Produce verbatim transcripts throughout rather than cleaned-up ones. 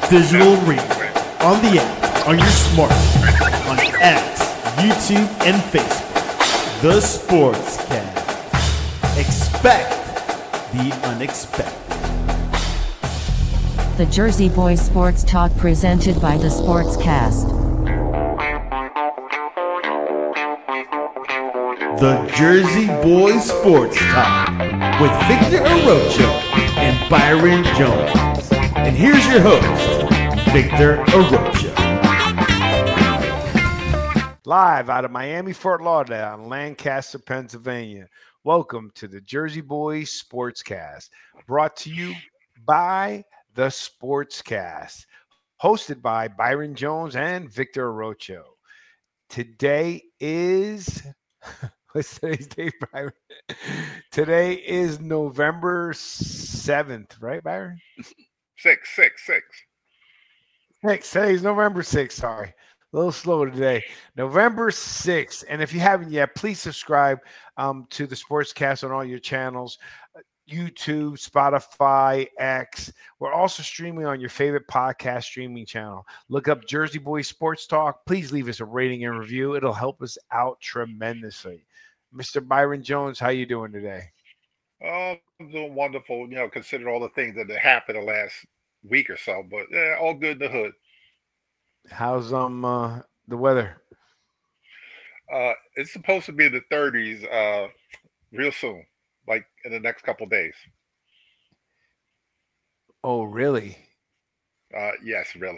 digital radio, on the app, on your smartphone, on X, YouTube, and Facebook. The Sportscast. Expect the unexpected. The Jersey Boys Sports Talk presented by The Sportscast. The Jersey Boys Sports Talk with Victor Arocho and Byron Jones. And here's your host, Victor Arocho. Live out of Miami, Fort Lauderdale, and Lancaster, Pennsylvania. Welcome to the Jersey Boys Sportscast, brought to you by The Sportscast, hosted by Byron Jones and Victor Arocho. Today is, what's today's date, Byron? Today is November seventh, right, Byron? Six, six, six. Six. Today's November sixth, sorry. A little slow today. November sixth. And if you haven't yet, please subscribe um, to the Sportscast on all your channels. YouTube, Spotify, X. We're also streaming on your favorite podcast streaming channel. Look up Jersey Boys Sports Talk. Please leave us a rating and review. It'll help us out tremendously. Mister Byron Jones, how you doing today? Oh, I'm doing wonderful, you know, consider all the things that have happened the last week or so, but yeah, all good in the hood. How's um uh, the weather? Uh, it's supposed to be in the thirties uh, real soon, like in the next couple days. Oh, really? Uh, yes, really.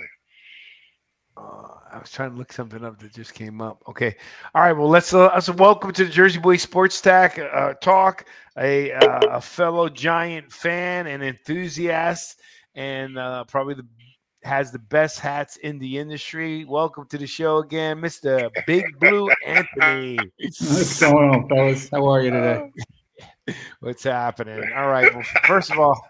Uh, I was trying to look something up that just came up. Okay. All right. Well, let's, uh, let's welcome to the Jersey Boys Sports Tack, uh, Talk, a, uh, a fellow Giant fan and enthusiast, and uh, probably the has the best hats in the industry. Welcome to the show again, Mister Big Blue Anthony. What's going on, fellas? How are you today? What's happening? All right. Well, first of all,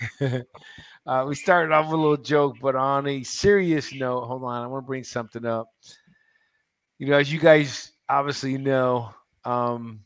uh, we started off with a little joke, but on a serious note, hold on, I want to bring something up. You know, as you guys obviously know, um,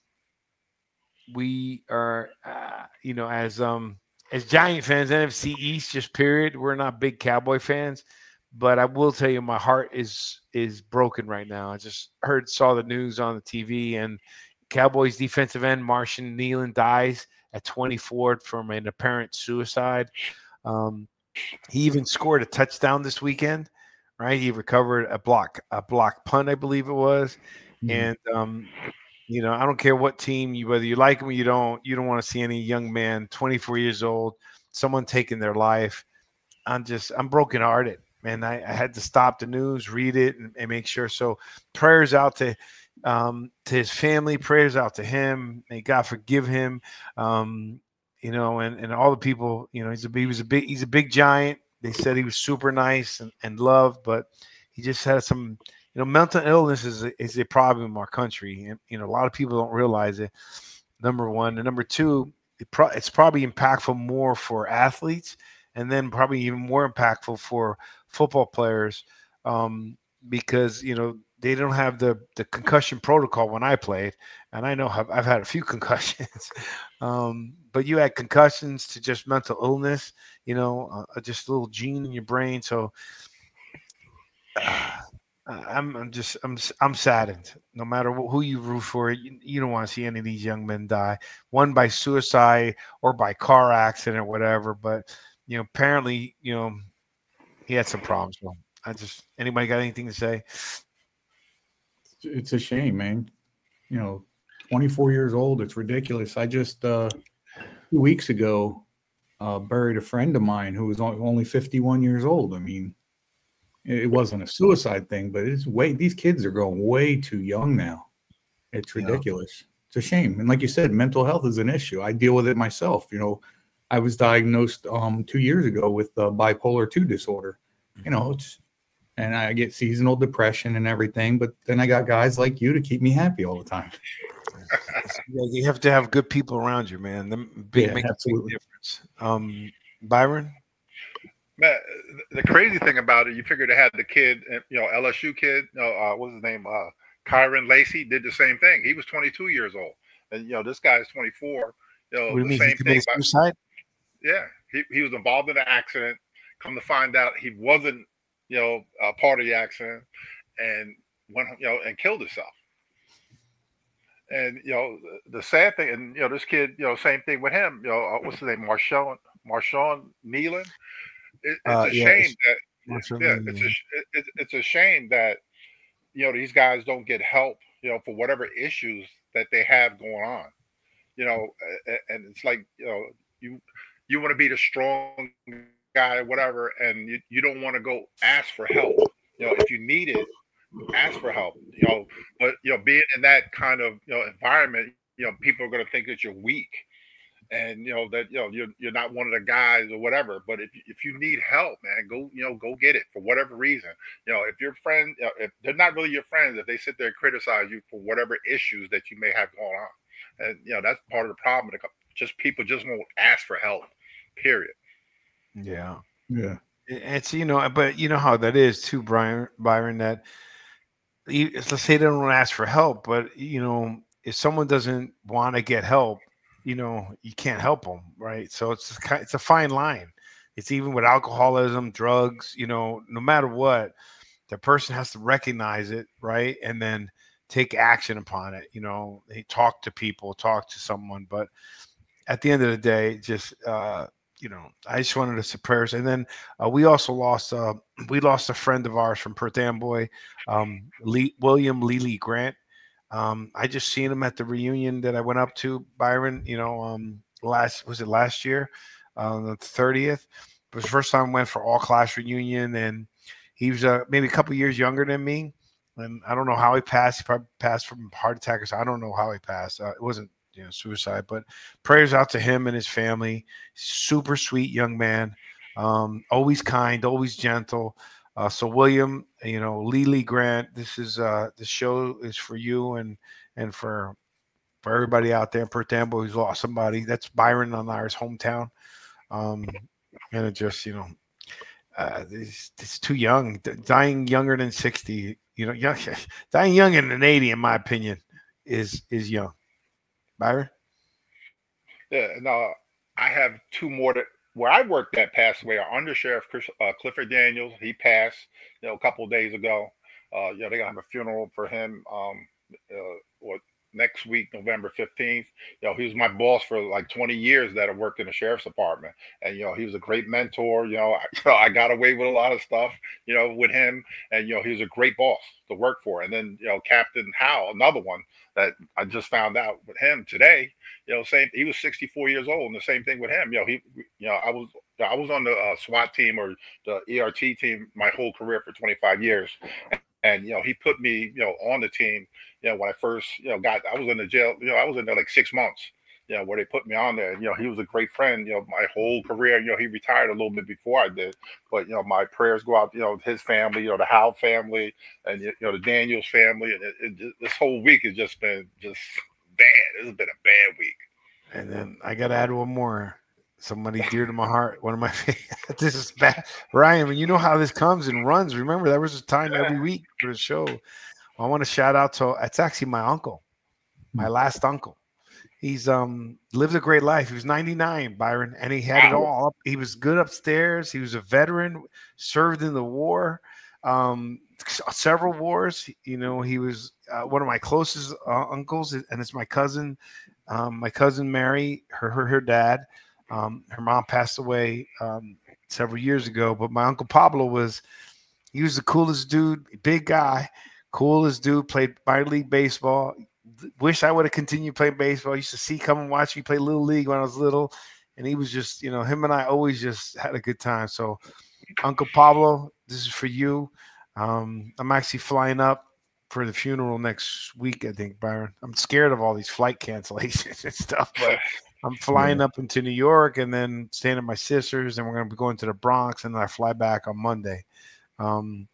we are, uh, you know, as um, as Giant fans, N F C East, just period. We're not big Cowboy fans, but I will tell you, my heart is is broken right now. I just heard, saw the news on the T V, and Cowboys defensive end Marshawn Kneeland dies at twenty-four from an apparent suicide. Um, he even scored a touchdown this weekend, right? He recovered a block, a block punt, I believe it was. Mm-hmm. And, um, you know, I don't care what team you, whether you like him or you don't, you don't want to see any young man, twenty-four years old, someone taking their life. I'm just, I'm brokenhearted, man. I, I had to stop the news, read it, and, and make sure. So prayers out to, um, to his family, prayers out to him. May God forgive him. Um, You know, and, and all the people, you know, he's a he was a big he's a big Giant. They said he was super nice and, and loved, but he just had some, you know, mental illness is a, is a problem in our country, and you know, a lot of people don't realize it. Number one, and number two, it pro- it's probably impactful more for athletes, and then probably even more impactful for football players, um, because you know they don't have the the concussion protocol when I played, and I know I've, I've had a few concussions. um, But you had concussions to just mental illness, you know, uh, just a little gene in your brain. So uh, I'm, I'm just, I'm, I'm saddened. No matter who you root for, you, you don't want to see any of these young men die, one by suicide or by car accident or whatever. But you know, apparently, you know, he had some problems. So I just, anybody got anything to say? It's a shame, man. You know, twenty-four years old. It's ridiculous. I just. uh Two weeks ago, uh, buried a friend of mine who was only fifty-one years old. I mean, it wasn't a suicide thing, but it's way, these kids are going way too young now. It's ridiculous. Yeah. It's a shame. And like you said, mental health is an issue. I deal with it myself. You know, I was diagnosed um, two years ago with uh, bipolar two disorder, you know, it's, and I get seasonal depression and everything, but then I got guys like you to keep me happy all the time. Yeah, you have to have good people around you, man. Them big yeah, make absolutely. a big difference. Um, Byron? Man, the crazy thing about it, you figured they had the kid, you know, L S U kid, you know, uh, what's his name? Uh, Kyron Lacey did the same thing. He was twenty-two years old. And, you know, this guy is twenty-four. You know, What do you the mean? same He committed thing. suicide? Yeah, he, he was involved in an accident, come to find out he wasn't, you know, a part of the accident, and went, you know, and killed himself. And you know, the, the sad thing, and you know, this kid, you know, same thing with him. You know, uh, what's his name, Marshawn, Marshawn Nealon. It, it's Uh, a yeah, shame it's, that, Marshawn yeah, Nealon, it's yeah. a, sh- it, it's a shame that, you know, these guys don't get help, you know, for whatever issues that they have going on. You know, a- and it's like, you know, you you want to be the strong guy, whatever, and you, you don't want to go ask for help. You know, if you need it, ask for help. You know, but you know, being in that kind of, you know, environment, you know, people are going to think that you're weak, and you know that, you know, you're you're not one of the guys or whatever. But if if you need help, man, go, you know, go get it for whatever reason. You know, if your friend, you know, if they're not really your friends, if they sit there and criticize you for whatever issues that you may have going on, and you know, that's part of the problem. Just people just won't ask for help. Period. Yeah. Yeah. It's, you know, but you know how that is too, Brian Byron. That you, let's say they don't ask for help, but you know, if someone doesn't want to get help, you know, you can't help them, right? So it's a ki- it's a fine line. It's even with alcoholism, drugs. You know, no matter what, the person has to recognize it, right, and then take action upon it. You know, they talk to people, talk to someone, but at the end of the day, just uh, you know, I just wanted to say prayers. And then uh, we also lost uh, we lost a friend of ours from Perth Amboy, um, Lee, William Lely Grant. Um, I just seen him at the reunion that I went up to, Byron. You know, um, last was it last year, uh, the thirtieth. It was the first time I went for all class reunion, and he was uh, maybe a couple years younger than me. And I don't know how he passed. He probably passed from heart attack. Or so I don't know how he passed. Uh, it wasn't, you know, suicide, but prayers out to him and his family. Super sweet young man, um, always kind, always gentle. Uh, so William, you know, Lely Grant, this is uh, the show is for you and and for for everybody out there in Perth Amboy who's lost somebody. That's Byron on ours hometown, um, and it just, you know, uh, it's, it's too young, D- dying younger than sixty. You know, young, dying younger than eighty, in my opinion, is is young. Byron. Yeah, no, I have two more that where I worked that passed away. Our undersheriff Chris, uh, Clifford Daniels, he passed, you know, a couple of days ago. Uh, you know, they're gonna have a funeral for him. Um, uh, what next week, November fifteenth. You know, he was my boss for like twenty years that I worked in the sheriff's department, and you know, he was a great mentor. You know, I, you know, I got away with a lot of stuff, you know, with him, and you know, he was a great boss to work for. And then, you know, Captain Howe, another one that I just found out with him today. You know, same. He was sixty-four years old, and the same thing with him. You know, he, you know, I was, I was on the uh, SWAT team or the E R T team my whole career for twenty-five years, and you know, he put me, you know, on the team. You know, when I first, you know, got, I was in the jail. You know, I was in there like six months. You know, where they put me on there. You know, he was a great friend. You know, my whole career. You know, he retired a little bit before I did, but you know, my prayers go out. You know, his family. You know, the Howe family, and you know, the Daniels family. And it, it, this whole week has just been just bad. This has been a bad week. And then I got to add one more. Somebody dear to my heart. One of my this is bad, Ryan. When you know how this comes and runs, remember there was a time every week for the show. I want to shout out to. It's actually my uncle, my last uncle. He's um lived a great life. He was ninety-nine, Byron, and he had it all up. He was good upstairs. He was a veteran, served in the war, um, several wars. You know, he was uh, one of my closest uh, uncles, and it's my cousin. Um, my cousin Mary, her her, her dad, um, her mom passed away um, several years ago. But my uncle Pablo was, he was the coolest dude, big guy, coolest dude. Played minor league baseball. Wish I would have continued playing baseball. I used to see, come and watch me play little league when I was little, and he was just, you know, him and I always just had a good time. So, Uncle Pablo, this is for you. Um, I'm actually flying up for the funeral next week, I think, Byron. I'm scared of all these flight cancellations and stuff, but I'm flying Yeah. up into New York and then staying at my sister's, and we're going to be going to the Bronx, and then I fly back on Monday. Um,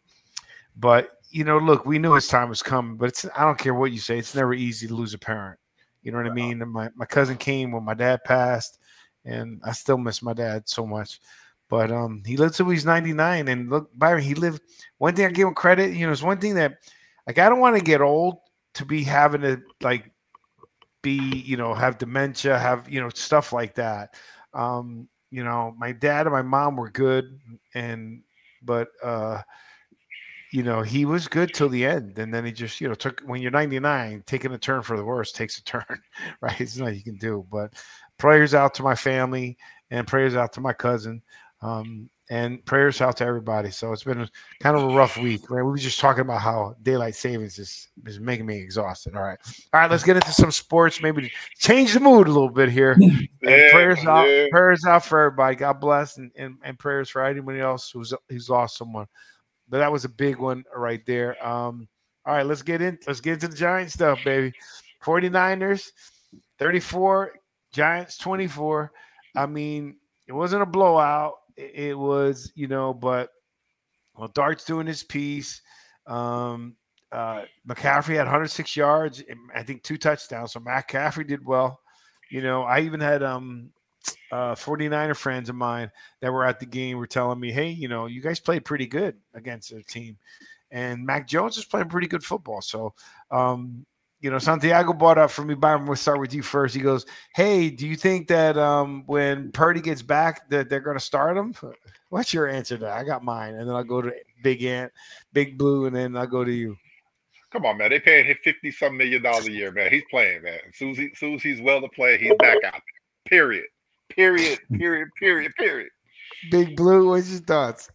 but, you know, look, we knew his time was coming, but it's, I don't care what you say. It's never easy to lose a parent. You know what I mean? And my, my cousin came when my dad passed, and I still miss my dad so much. But um, he lived till he's ninety-nine. And look, Byron, he lived. One thing I give him credit, you know, it's one thing that, like, I don't want to get old to be having to, like, be, you know, have dementia, have, you know, stuff like that. Um, you know, my dad and my mom were good, and but uh, you know, he was good till the end, and then he just, you know, took when you're ninety-nine, taking a turn for the worse takes a turn, right? It's nothing you can do. But prayers out to my family, and prayers out to my cousin, um, and prayers out to everybody. So it's been kind of a rough week, right? We were just talking about how daylight savings is is making me exhausted. All right, all right, let's get into some sports. Maybe to change the mood a little bit here. And Yeah, prayers out, yeah. prayers out for everybody. God bless, and, and and prayers for anybody else who's who's lost someone. But that was a big one right there. Um, all right, let's get in. Let's get into the Giant stuff, baby. 49ers, thirty-four, Giants, twenty-four. I mean, it wasn't a blowout. It, it was, you know, but well, Dart's doing his piece. Um, uh, McCaffrey had one hundred six yards, and I think two touchdowns. So McCaffrey did well. You know, I even had um, uh, 49er friends of mine that were at the game were telling me, hey, you know, you guys played pretty good against their team. And Mac Jones is playing pretty good football. So, um, you know, Santiago brought up for me, Byron, we'll start with you first. He goes, hey, do you think that um, when Purdy gets back that they're going to start him? What's your answer to that? I got mine. And then I'll go to Big Ant, Big Blue, and then I'll go to you. Come on, man. They paying him fifty some million dollars a year, man. He's playing, man. As soon as, he, as soon as he's well to play, he's back out there. Period. Period. Period. Period. Period. Big Blue, what's your thoughts?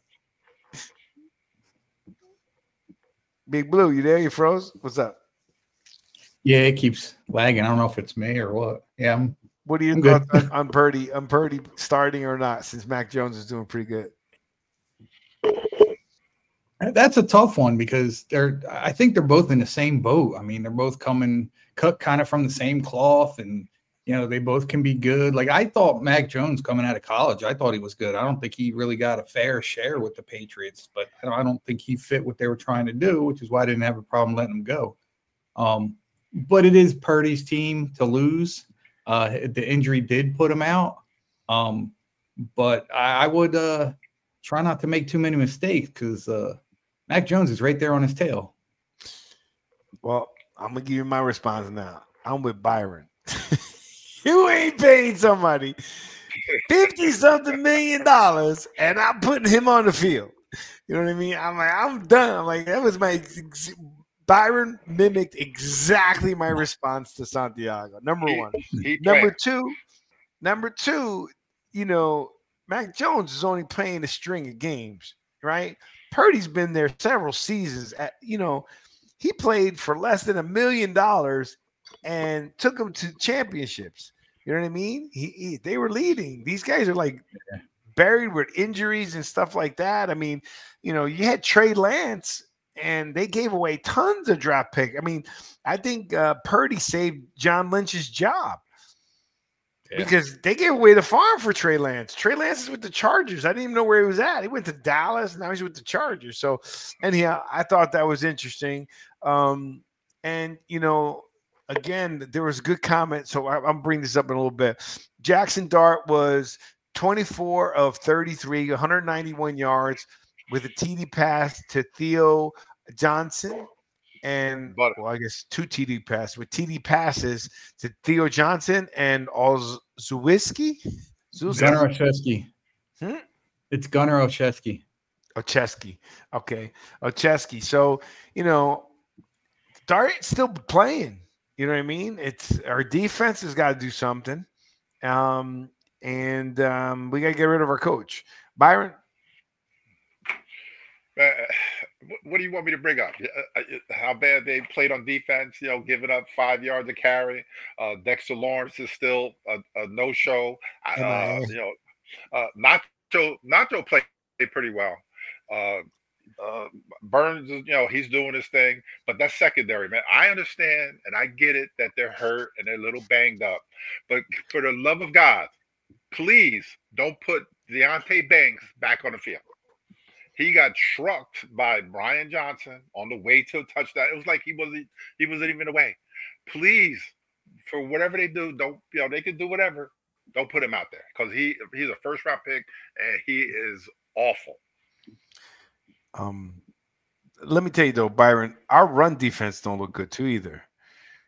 Big Blue, you there? You froze? What's up? Yeah, it keeps lagging. I don't know if it's me or what. Yeah. I'm, what are your I'm thoughts good. on, on Purdy? On Purdy starting or not? Since Mac Jones is doing pretty good. That's a tough one because they're. I think they're both in the same boat. I mean, they're both coming cut kind of from the same cloth, and you know they both can be good. Like I thought, Mac Jones coming out of college, I thought he was good. I don't think he really got a fair share with the Patriots, but I don't think he fit what they were trying to do, which is why I didn't have a problem letting him go. Um, but it is Purdy's team to lose. Uh, the injury did put him out, um, but I, I would uh, try not to make too many mistakes because. Uh, Mac Jones is right there on his tail. Well, I'm going to give you my response now. I'm with Byron. You ain't paying somebody fifty-something million dollars, and I'm putting him on the field. You know what I mean? I'm like, I'm done. I'm like, that was my – Byron mimicked exactly my response to Santiago, number one. He number two, number two, you know, Mac Jones is only playing a string of games, right? Purdy's been there several seasons. At, you know, he played for less than a million dollars and took them to championships. You know what I mean? He, he they were leading. These guys are like buried with injuries and stuff like that. I mean, you know, you had Trey Lance, and they gave away tons of draft picks. I mean, I think uh, Purdy saved John Lynch's job. Yeah. Because they gave away the farm for Trey Lance. Trey Lance is with the Chargers. I didn't even know where he was at. He went to Dallas, and now he's with the Chargers. So, anyhow, I thought that was interesting. Um, and, you know, again, there was a good comment. So I, I'm bringing this up in a little bit. Jackson Dart was twenty-four of thirty-three, one hundred ninety-one yards with a T D pass to Theo Johnson. And, well, I guess two T D passes with T D passes to Theo Johnson and Olszewski. Gunnar Olszewski. Hmm? It's Gunnar Olszewski. Olszewski. Okay. Olszewski. So, you know, Dart's still playing. You know what I mean? It's our defense has got to do something. Um, and um, we got to get rid of our coach. Byron? Uh, what do you want me to bring up? How bad they played on defense, you know, giving up five yards a carry. Uh, Dexter Lawrence is still a, a no-show. Uh, you know, uh, Nacho, Nacho played pretty well. Uh, uh, Burns, you know, he's doing his thing, but that's secondary, man. I understand and I get it that they're hurt and they're a little banged up. But for the love of God, please don't put Deontay Banks back on the field. He got trucked by Brian Johnson on the way to a touchdown. It was like he wasn't he wasn't even away. Please, for whatever they do, don't you know they can do whatever. Don't put him out there because he he's a first round pick and he is awful. Um, let me tell you though, Byron, our run defense don't look good too either.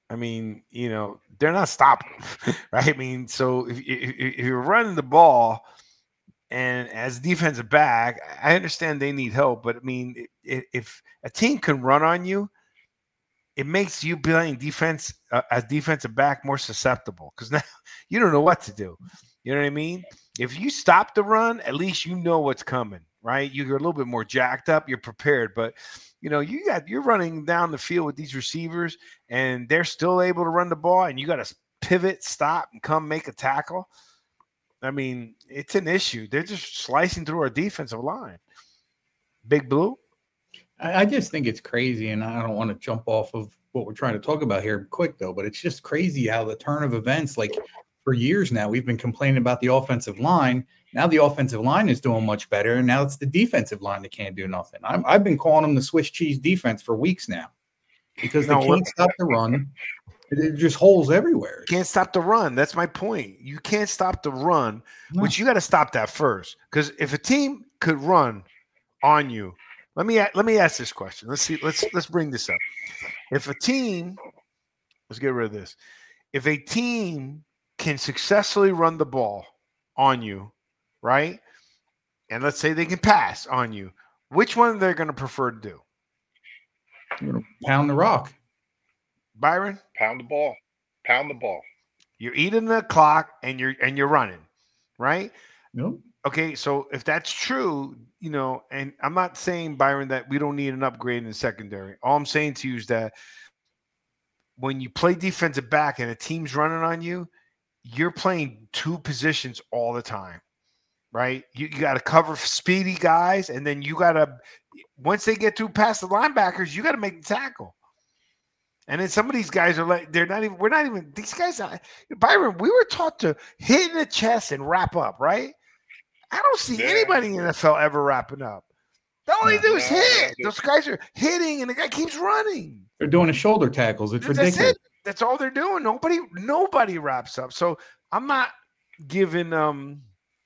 I mean, you know, they're not stopping, right? I mean, so if, if, if you're running the ball, and as defensive back, I understand they need help, but I mean, if, if a team can run on you, it makes you playing defense uh, as defensive back more susceptible because now you don't know what to do. You know what I mean? If you stop the run, at least you know what's coming, right? You're a little bit more jacked up. You're prepared, but you know you got you're running down the field with these receivers, and they're still able to run the ball, and you got to pivot, stop, and come make a tackle. I mean, it's an issue. They're just slicing through our defensive line. Big Blue. I just think it's crazy, and I don't want to jump off of what we're trying to talk about here quick, though, but it's just crazy how the turn of events, like for years now, we've been complaining about the offensive line. Now the offensive line is doing much better, and now it's the defensive line that can't do nothing. I'm, I've been calling them the Swiss cheese defense for weeks now because they no, can't stop the run. There's just holes everywhere. Can't stop the run. That's my point. You can't stop the run, no. which you got to stop that first. Because if a team could run on you, let me let me ask this question. Let's see. Let's let's bring this up. If a team, let's get rid of this. If a team can successfully run the ball on you, right? And let's say they can pass on you, which one they're going to prefer to do? You're going to pound the rock. Byron? Pound the ball. Pound the ball. You're eating the clock and you're and you're running, right? Nope. Okay, so if that's true, you know, and I'm not saying, Byron, that we don't need an upgrade in the secondary. All I'm saying to you is that when you play defensive back and a team's running on you, you're playing two positions all the time, right? You, you got to cover speedy guys, and then you got to, once they get through past the linebackers, you got to make the tackle. And then some of these guys are like, they're not even, we're not even, these guys, are, Byron, we were taught to hit in the chest and wrap up, right? I don't see yeah. anybody in the N F L ever wrapping up. All they do is hit. Those guys are hitting, and the guy keeps running. They're doing the shoulder tackles. It's That's ridiculous. It. That's all they're doing. Nobody, nobody wraps up. So I'm not giving um,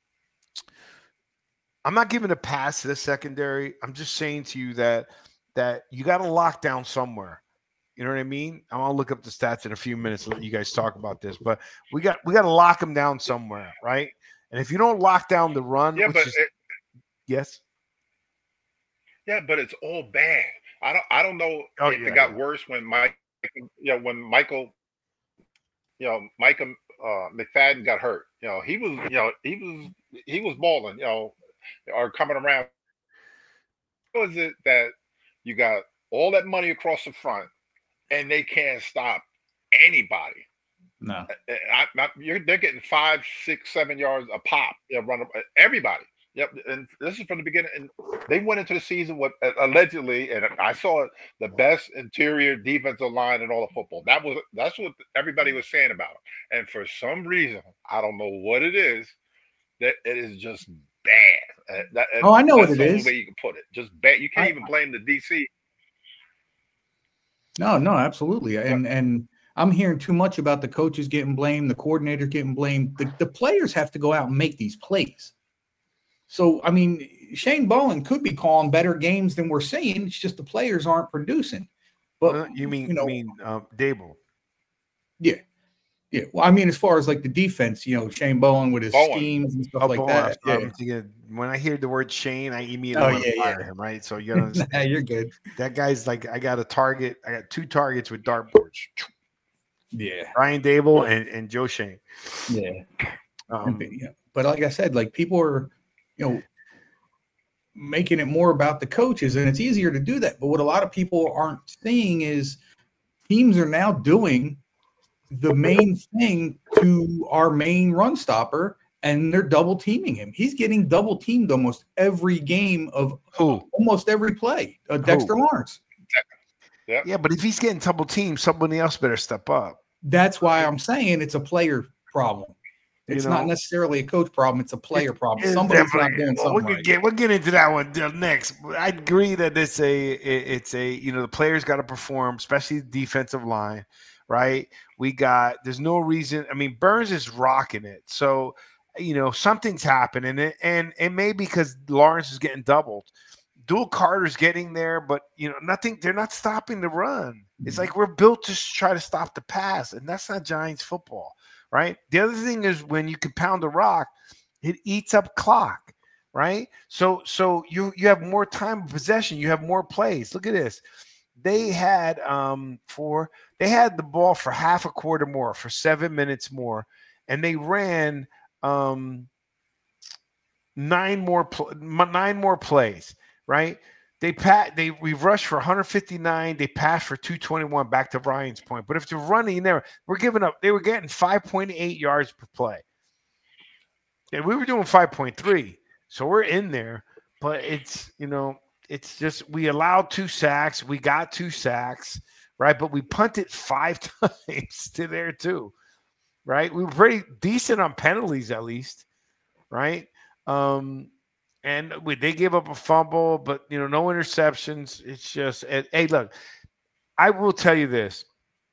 I'm not giving a pass to the secondary. I'm just saying to you that that you got to lock down somewhere. You know what I mean? I'm gonna look up the stats in a few minutes and let you guys talk about this. But we got we got to lock them down somewhere, right? And if you don't lock down the run, yeah, which but is, it, yes, yeah, but it's all bad. I don't, I don't know oh, if yeah. it got worse when Mike, you know, when Michael, you know, Micah uh, McFadden got hurt. You know, he was, you know, he was, he was balling, you know, or coming around. How is it that you got all that money across the front and they can't stop anybody? No, I, I, you're, they're getting five, six, seven yards a pop. You know, run up, everybody. Yep, and this is from the beginning. And they went into the season with allegedly, and I saw it, the best interior defensive line in all of football. That was that's what everybody was saying about them. And for some reason, I don't know what it is, that it is just bad. Uh, that, oh, I know what it the is. Only way you can put it, just bad. You can't I, even blame the D C. No, no, absolutely, and and. I'm hearing too much about the coaches getting blamed, the coordinators getting blamed. The, the players have to go out and make these plays. So, I mean, Shane Bowen could be calling better games than we're seeing. It's just the players aren't producing. But uh, you mean, you know, mean um, Dable? Yeah, yeah. Well, I mean, as far as like the defense, you know, Shane Bowen with his Bowen. schemes and stuff oh, like Bowen, that. I'm Yeah. thinking, when I hear the word Shane, I immediately Oh, want yeah, to fire yeah. him, right? So you gotta nah, you're good. That guy's like, I got a target. I got two targets with dartboards. Yeah, Ryan Dable and, and Joe Shane. Yeah. Um, yeah. But like I said, like people are, you know, making it more about the coaches, and it's easier to do that. But what a lot of people aren't seeing is teams are now doing the main thing to our main run stopper, and they're double teaming him. He's getting double teamed almost every game of who? Almost every play. Uh, Dexter Who? Lawrence. Yeah. Yeah, but if he's getting double teamed, somebody else better step up. That's why I'm saying it's a player problem. It's You know, not necessarily a coach problem. It's a player problem. It's Somebody's not definitely- doing well, something we'll right. get we'll get into that one next. I agree that it's a it- it's a you know the players got to perform, especially the defensive line, right? We got there's no reason. I mean, Burns is rocking it, so you know something's happening, and and it may be because Lawrence is getting doubled, Dual Carter's getting there, but you know, nothing. They're not stopping the run. It's like we're built to try to stop the pass, and that's not Giants football, right? The other thing is when you can pound the rock, it eats up clock, right? So, so you you have more time of possession, you have more plays. Look at this. They had um for they had the ball for half a quarter more, for seven minutes more, and they ran um nine more pl- nine more plays, right? They pat they we rushed for one fifty-nine, they passed for two twenty-one, back to Brian's point. But if they're running there, we're giving up, they were getting five point eight yards per play. And we were doing five point three. So we're in there, but it's, you know, it's just we allowed two sacks, we got two sacks, right? But we punted five times to there too. Right? We were pretty decent on penalties at least, right? Um And we, they gave up a fumble, but, you know, no interceptions. It's just, it, hey, look, I will tell you this.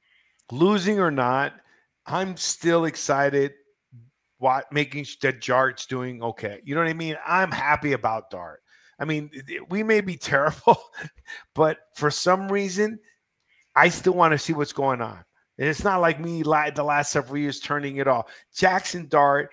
Losing or not, I'm still excited what, making that Dart's doing okay. You know what I mean? I'm happy about Dart. I mean, we may be terrible, but for some reason, I still want to see what's going on. And it's not like me the last several years turning it off. Jackson Dart,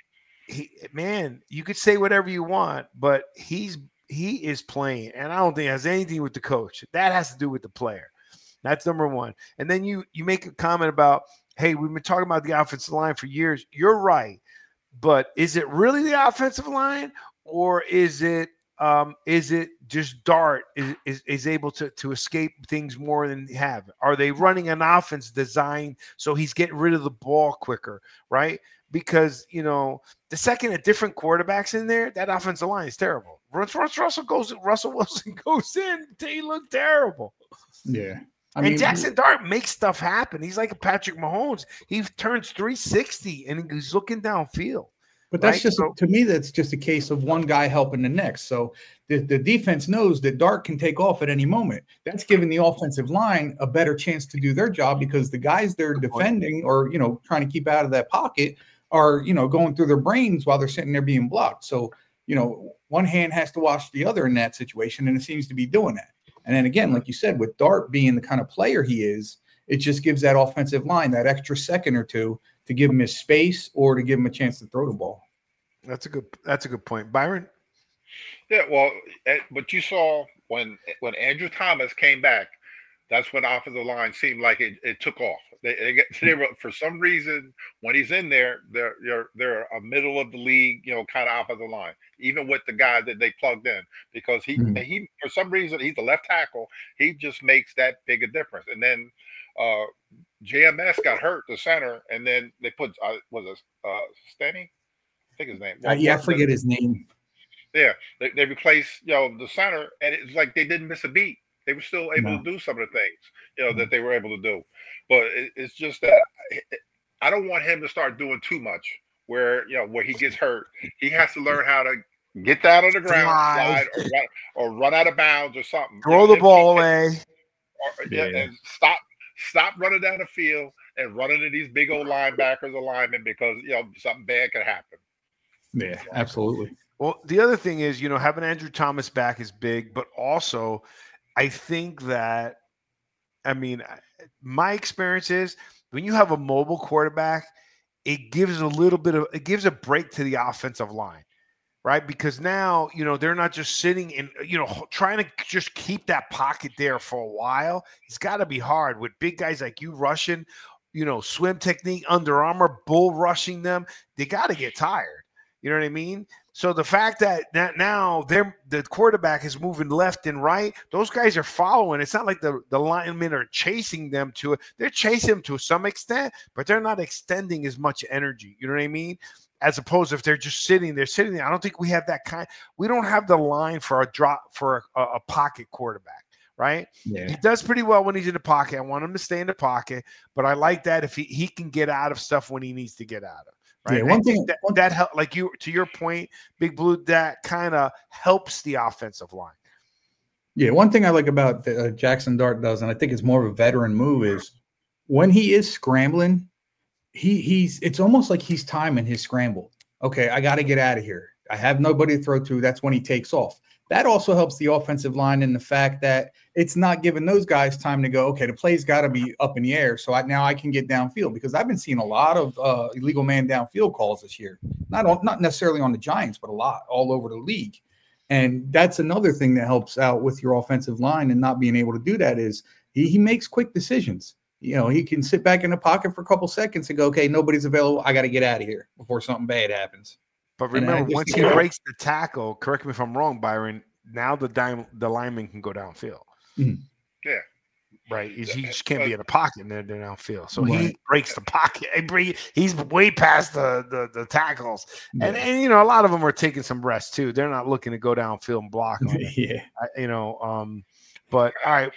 He, man, you could say whatever you want, but he's he is playing, and I don't think it has anything with the coach. That has to do with the player. That's number one. And then you you make a comment about, hey, we've been talking about the offensive line for years. You're right, but is it really the offensive line, or is it um, is it just Dart is, is is able to to escape things more than they have? Are they running an offense designed so he's getting rid of the ball quicker, right? Because, you know, the second a different quarterbacks in there, that offensive line is terrible. Once Russell goes, Russell Wilson goes in, they look terrible. Yeah. I and mean, Jackson Dart makes stuff happen. He's like a Patrick Mahomes. He turns three sixty and he's looking downfield. But that's right? just, so, to me, that's just a case of one guy helping the next. So the, the defense knows that Dart can take off at any moment. That's giving the offensive line a better chance to do their job, because the guys they're defending or, you know, trying to keep out of that pocket are, you know, going through their brains while they're sitting there being blocked. So, you know, one hand has to wash the other in that situation, and it seems to be doing that. And then again, like you said, with Dart being the kind of player he is, it just gives that offensive line that extra second or two to give him his space or to give him a chance to throw the ball. That's a good that's a good point. Byron? Yeah, well, but you saw when when Andrew Thomas came back, that's when the offensive line seemed like it, it took off. They, they, get, they were, for some reason, when he's in there, they're, they're they're a middle of the league, you know, kind of offensive line, even with the guy that they plugged in, because he mm-hmm. he for some reason he's a left tackle. He just makes that big a difference. And then uh, J M S got hurt, the center, and then they put uh, was it uh, Stenny? I think his name. Well, uh, yeah, I forget his name. Yeah, they, they replaced, you know, the center, and it's like they didn't miss a beat. They were still able no. to do some of the things, you know, no. that they were able to do. But it, it's just that I don't want him to start doing too much where, you know, where he gets hurt. He has to learn how to get down on the ground, slide, or run, or run out of bounds or something. Throw you know, the ball away. Or, yeah. yeah, and stop stop running down the field and running to these big old linebackers or linemen, because, you know, something bad could happen. Yeah, absolutely. Well, the other thing is, you know, having Andrew Thomas back is big, but also I think that, I mean, my experience is when you have a mobile quarterback, it gives a little bit of, it gives a break to the offensive line, right? Because now, you know, they're not just sitting in, you know, trying to just keep that pocket there for a while. It's got to be hard with big guys like you rushing, you know, swim technique, Under Armour, bull rushing them. They got to get tired. You know what I mean? So the fact that, that now they're, the quarterback is moving left and right, those guys are following. It's not like the, the linemen are chasing them to it. They're chasing them to some extent, but they're not extending as much energy. You know what I mean? As opposed to if they're just sitting there, sitting there. I don't think we have that kind. We don't have the line for a drop for a, a pocket quarterback, right? Yeah. He does pretty well when he's in the pocket. I want him to stay in the pocket, but I like that if he, he can get out of stuff when he needs to get out of. Right. Yeah, one thing that, that help, like you, to your point, Big Blue, that kind of helps the offensive line. Yeah, one thing I like about uh, Jackson Dart does, and I think it's more of a veteran move, is when he is scrambling, he he's it's almost like he's timing his scramble. Okay, I got to get out of here. I have nobody to throw to. That's when he takes off. that also helps the offensive line in the fact that it's not giving those guys time to go, okay, the play's got to be up in the air. So I, now I can get downfield, because I've been seeing a lot of uh, illegal man downfield calls this year. Not, on, not necessarily on the Giants, but a lot all over the league. And that's another thing that helps out with your offensive line and not being able to do that is he, he makes quick decisions. You know, he can sit back in the pocket for a couple seconds and go, okay, nobody's available. I got to get out of here before something bad happens. But remember, once he breaks the tackle, correct me if I'm wrong, Byron, now the dime, the lineman can go downfield. Mm-hmm. Yeah. Right. He just can't be in the pocket and they're downfield. So right. he breaks the pocket. He's way past the, the, the tackles. Yeah. And, and, you know, a lot of them are taking some rest too. They're not looking to go downfield and block on it. Yeah. I, you know, um, but all right,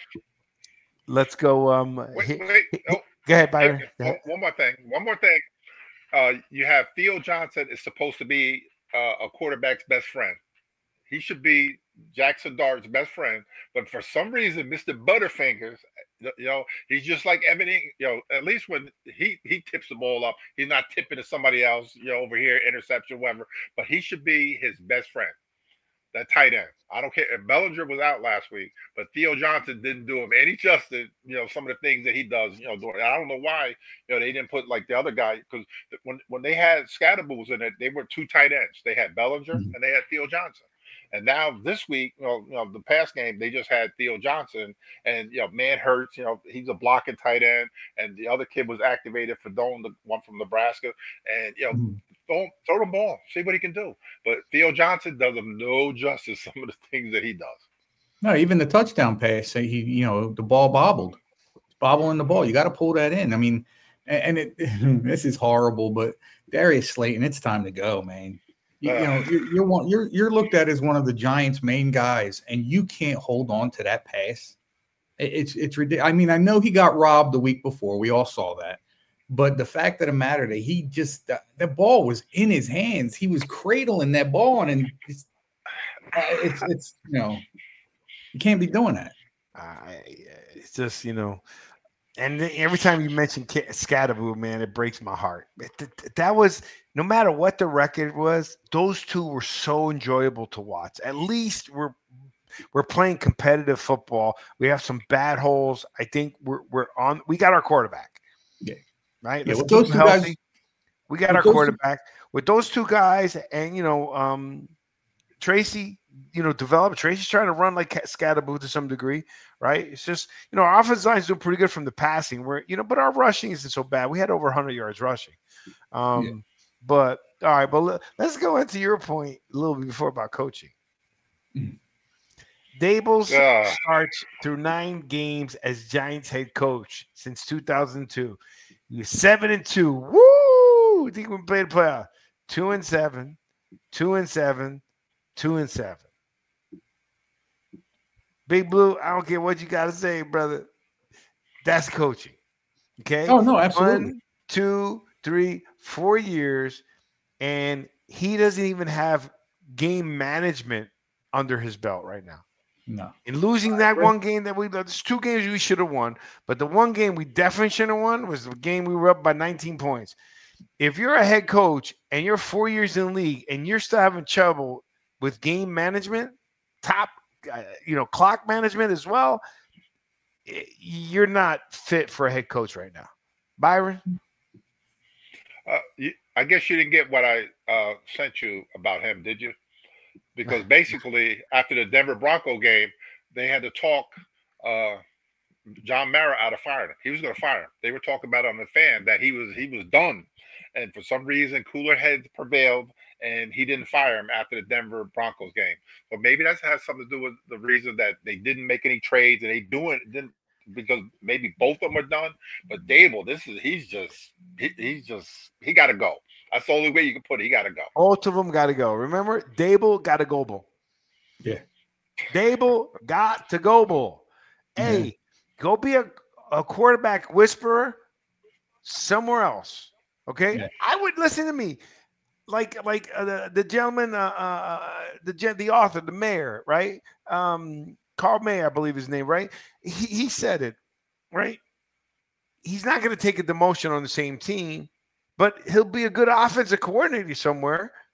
let's go. Um, wait, hit, wait, hit, oh, go ahead, Byron. Go ahead. One, one more thing. One more thing. Uh, you have Theo Johnson is supposed to be uh, a quarterback's best friend. He should be Jackson Dart's best friend, but for some reason, Mister Butterfingers, you know, he's just like everything. You know, at least when he he tips the ball up, he's not tipping to somebody else. You know, over here, interception, whatever. But he should be his best friend, that tight end. I don't care if Bellinger was out last week, but Theo Johnson didn't do him any justice. You know, some of the things that he does. You know, doing, I don't know why. You know, they didn't put like the other guy, because when when they had Scatterboos in it, they were two tight ends. They had Bellinger mm-hmm. and they had Theo Johnson. And now this week, you know, you know, the past game, they just had Theo Johnson and, you know, man hurts, you know, he's a blocking tight end. And the other kid was activated for Doan, the one from Nebraska. And, you know, mm-hmm. don't throw the ball, see what he can do. But Theo Johnson does him no justice, some of the things that he does. No, even the touchdown pass, he, you know, the ball bobbled, bobbling the ball. You got to pull that in. I mean, and it, this is horrible, but Darius Slayton, it's time to go, man. You, you know, you're, you're one, you're you're looked at as one of the Giants' main guys, and you can't hold on to that pass. It, it's it's ridiculous. I mean, I know he got robbed the week before. We all saw that, but the fact of the matter that he just that, that ball was in his hands. He was cradling that ball, and it's it's, it's you know, you can't be doing that. Uh, it's just you know. And every time you mention Scatterboo, man, it breaks my heart. That was, no matter what the record was, those two were so enjoyable to watch. At least we're we're playing competitive football. We have some bad holes. I think we're we're on. We got our quarterback. Yeah. Right. Yeah, Let's keep keep him healthy. Guys, we got our quarterback two, with those two guys, and you know, um, Tracy. You know, develop. Tracy's trying to run like Scatterboo to some degree, right? It's just, you know, our offensive line is doing pretty good from the passing. Where you know, but our rushing isn't so bad. We had over one hundred yards rushing. Um, yeah. But all right, but let, let's go into your point a little bit before about coaching. Mm-hmm. Daboll uh. starts through nine games as Giants head coach since two thousand two. You're seven and two. Woo! You think we played a playoff? Two and seven, two and seven, two and seven. Big Blue, I don't care what you got to say, brother. That's coaching. Okay? Oh, no, absolutely. One, two, three, four years, and he doesn't even have game management under his belt right now. No. In losing that one game that we – there's two games we should have won, but the one game we definitely should have won was the game we were up by nineteen points. If you're a head coach and you're four years in the league and you're still having trouble with game management, top – Uh, you know, clock management as well, you're not fit for a head coach right now. Byron? Uh, you, I guess you didn't get what I uh, sent you about him, did you? Because basically, after the Denver Bronco game, they had to talk uh, John Mara out of firing him. He was going to fire him. They were talking about on the fan that he was he was done. And for some reason, cooler heads prevailed, and he didn't fire him after the Denver Broncos game. But maybe that has something to do with the reason that they didn't make any trades, and they doing didn't because maybe both of them are done. But Daboll, this is he's just he, he's just he got to go. That's the only way you can put it. He got to go. Both of them got to go. Remember, Daboll got to go. Bull. Yeah, Daboll got to go. Bull. Hey, yeah. Go be a, a quarterback whisperer somewhere else. Okay, yeah. I would listen to me, like like uh, the the gentleman, uh, uh, the the author, the mayor, right? Um, Carl May, I believe his name, right? He he said it, right? He's not going to take a demotion on the same team, but he'll be a good offensive coordinator somewhere.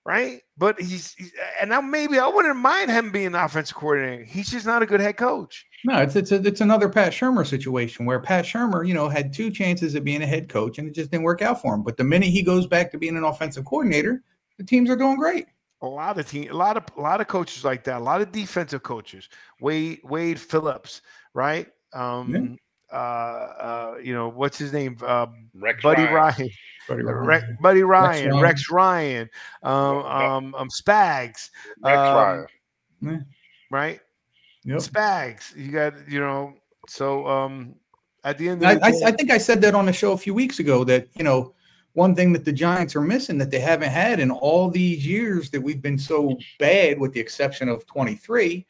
right? But he's, he's and now maybe I wouldn't mind him being an offensive coordinator. He's just not a good head coach. No, it's it's a, it's another Pat Shurmur situation where Pat Shurmur, you know, had two chances of being a head coach and it just didn't work out for him. But the minute he goes back to being an offensive coordinator, the teams are doing great. A lot of team, a lot of a lot of coaches like that. A lot of defensive coaches. Wade Wade Phillips, right? Um, yeah. uh, uh, you know what's his name? Uh, Rex Buddy Ryan. Ryan. Buddy Ryan, Rex, Buddy Ryan, Rex Ryan, Rex Ryan, um, um, um, Spags, Rex um, Ryan. Yeah. right? Yep. Spags. You got, you know, so um, at the end of I, the I, day, I think I said that on the show a few weeks ago that, you know, one thing that the Giants are missing that they haven't had in all these years that we've been so bad, with the exception of twenty-three,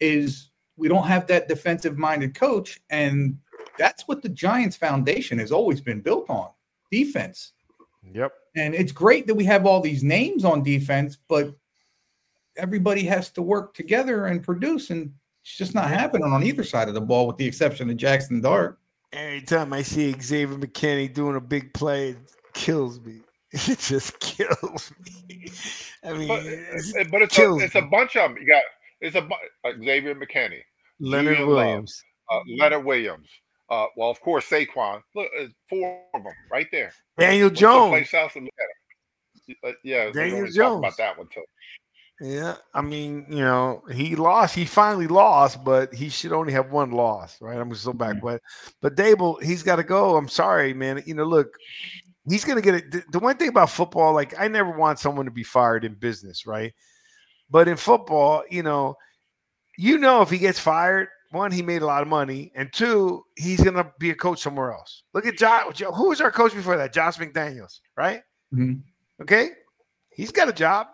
is we don't have that defensive-minded coach. And that's what the Giants foundation has always been built on, defense. Yep. And it's great that we have all these names on defense, but everybody has to work together and produce, and it's just not happening on either side of the ball, with the exception of Jackson Dart. Every time I see Xavier McKinney doing a big play, it kills me. It just kills me. I mean, But, it but it's a, kills it's a me. bunch of them. You got it's a bu- uh, Xavier McKinney, Leonard Julian Love, Williams. uh, Leonard Williams. Uh, well, of course, Saquon. Look, it's four of them right there. Daniel What's Jones. someplace else to look at 'em? Uh, yeah, we Daniel already talked Jones. about that one too. Yeah, I mean, you know, he lost. He finally lost, but he should only have one loss, right? I'm just so back, but but Dable, he's got to go. I'm sorry, man. You know, look, he's gonna get it. The, the one thing about football, like, I never want someone to be fired in business, right? But in football, you know, you know, if he gets fired, one, he made a lot of money, and two, he's gonna be a coach somewhere else. Look at Josh. Who was our coach before that? Josh McDaniels, right? Mm-hmm. Okay, he's got a job.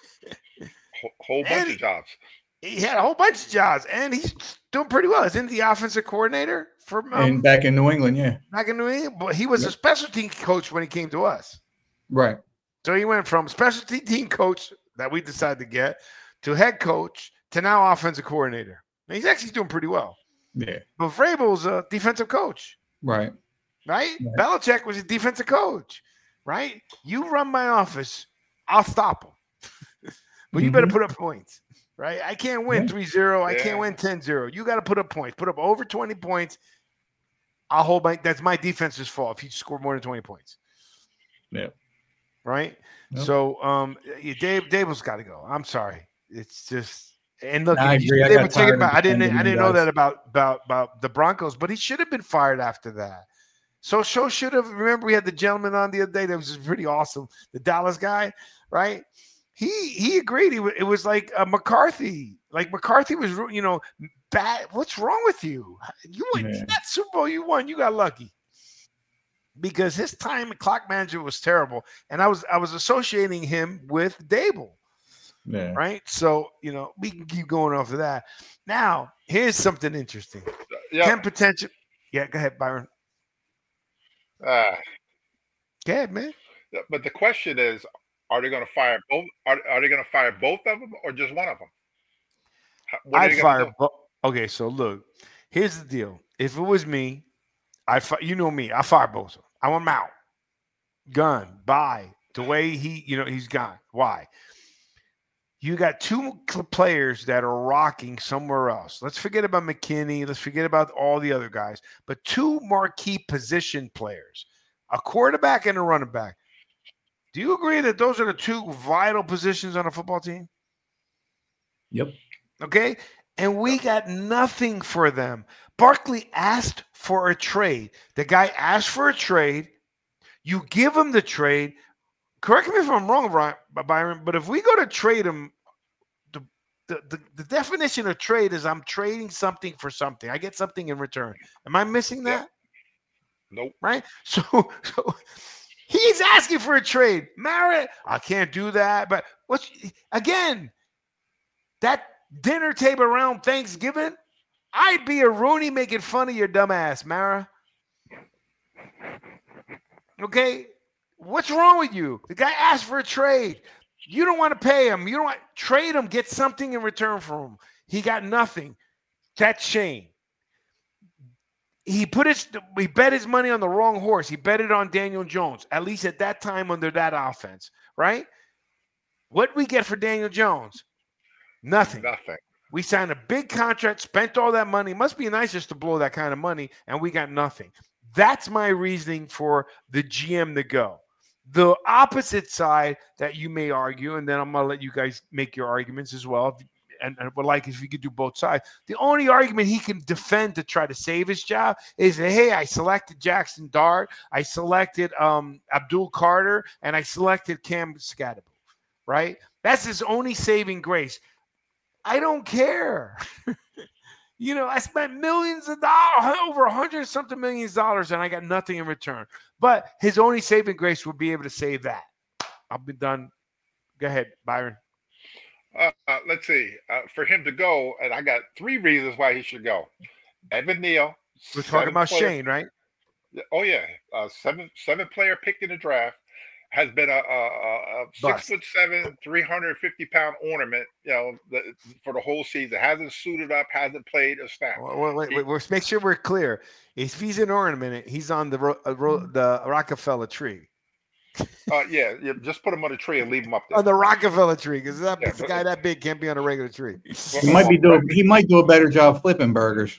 Whole, whole bunch And of jobs. He had a whole bunch of jobs, and he's doing pretty well. Isn't he the offensive coordinator for um, And back in New England, yeah. back in New England? But he was Yep. a special team coach when he came to us. Right. So he went from special team coach that we decided to get to head coach to now offensive coordinator. And he's actually doing pretty well. Yeah. But Vrabel's a defensive coach, Right. right? Right. Belichick was a defensive coach, right? You run my office, I'll stop him. But you better Mhm. put up points, right? I can't win Yeah. three zero. I Yeah. can't win ten zero. You got to put up points. Put up over twenty points. I'll hold my – that's my defense's fault if you score more than twenty points. Yeah. Right? Yep. So, um, yeah, Dave Dable's got to go. I'm sorry. It's just – and look, I you- agree. I they got were talking tired of about, I didn't defending I didn't you know guys. that about, about, about the Broncos, but he should have been fired after that. So, so should have – remember we had the gentleman on the other day that was just pretty awesome, the Dallas guy, right? He he agreed. He, it was like uh, McCarthy. Like McCarthy was, you know, bad. What's wrong with you? You won Yeah. that Super Bowl. You won. You got lucky because his time clock management was terrible, and I was I was associating him with Dable, Yeah. right? So you know we can keep going off of that. Now here's something interesting. Yeah. Can potential. Yeah, go ahead, Byron. Uh, Go ahead, man. but the question is, are they going to fire both? Are, are they going to fire both of them or just one of them? How- What are I'd they going fire. to do? bo- Okay, so look, here's the deal. If it was me, I fi- you know me, I fire both of them. I want him out. Gone. Bye. The way he, you know, he's gone. Why? You got two cl- players that are rocking somewhere else. Let's forget about McKinney. Let's forget about all the other guys. But two marquee position players, a quarterback and a running back. Do you agree that those are the two vital positions on a football team? Yep. Okay. And we got nothing for them. Barkley asked for a trade. The guy asked for a trade. You give him the trade. Correct me if I'm wrong, Brian- Byron, but if we go to trade him, the, the, the, the definition of trade is I'm trading something for something. I get something in return. Am I missing that? Nope. Right? So, so he's asking for a trade. Mara, I can't do that. But what's again, that dinner table around Thanksgiving, I'd be a Rooney making fun of your dumb ass, Mara. Okay? What's wrong with you? The guy asked for a trade. You don't want to pay him. You don't want trade him, get something in return from him. He got nothing. That's Shane. He put his he bet his money on the wrong horse. He bet it on Daniel Jones, at least at that time under that offense, right? What did we get for Daniel Jones? Nothing. Nothing. We signed a big contract, spent all that money. It must be nice just to blow that kind of money, and we got nothing. That's my reasoning for the G M to go. The opposite side that you may argue, and then I'm going to let you guys make your arguments as well, and I would like if you could do both sides. The only argument he can defend to try to save his job is, hey, I selected Jackson Dart, I selected um, Abdul Carter, and I selected Cam Scatterbo, right? That's his only saving grace. I don't care. You know, I spent millions of dollars, over a hundred something millions of dollars, and I got nothing in return. But his only saving grace would be able to save that. I'll be done. Go ahead, Byron. Uh, uh, let's see. Uh, for him to go, and I got three reasons why he should go. Evan Neal. We're talking about player, Shane, right? Oh, yeah. Uh, seven, seven player picked in the draft. Has been a, a, a six Bust. foot seven, three hundred fifty pound ornament, you know, the, for the whole season. Hasn't suited up, hasn't played a snap. Well, wait, wait, wait, make sure we're clear. If he's an ornament, he's on the the Rockefeller tree. Uh, yeah, yeah, just put him on a tree and leave him up there. On the Rockefeller tree, because that Yeah, the guy that big can't be on a regular tree. He might be doing. He might do a better job flipping burgers.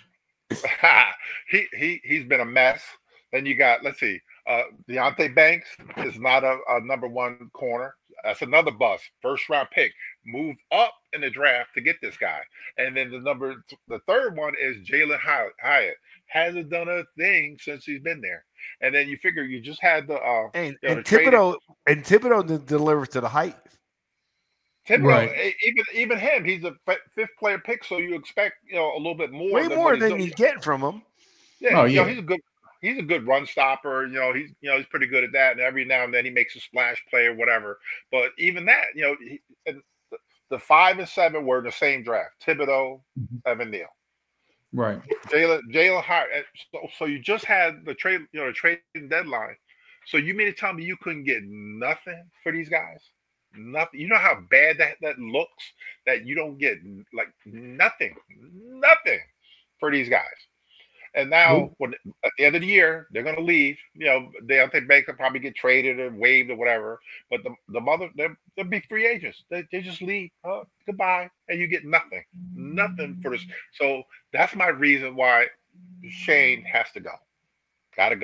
he he he's been a mess. Then you got, let's see. Uh, Deonte Banks is not a, a number one corner. That's another bust. First round pick. Moved up in the draft to get this guy. And then the number, the third one is Jalen Hyatt. Hasn't done a thing since he's been there. And then you figure you just had the. Uh, and, you know, and the Thibodeau and Thibodeau delivers to the height. Thibodeau, Right. even even him, he's a fifth player pick, so you expect you know a little bit more. Way than more what he's than doing. he's getting from him. Yeah, Oh, you know, yeah. he's a good. He's a good run stopper. You know, he's you know he's pretty good at that. And every now and then he makes a splash play or whatever. But even that, you know, he, and the, the five and seven were in the same draft. Thibodeau, Mhm. Evan Neal, Right. Jalen Jalen Hart. So, so you just had the trade, you know, the trading deadline. So you mean to tell me you couldn't get nothing for these guys? Nothing. You know how bad that that looks. That you don't get like nothing, nothing for these guys. And now, Nope. when at the end of the year, they're going to leave. You know, Deontay Banks will probably get traded or waived or whatever. But the the mother, they're, they're big free agents. They, they just leave. Oh, goodbye, and you get nothing, nothing for this. So that's my reason why Shane has to go. Got to go.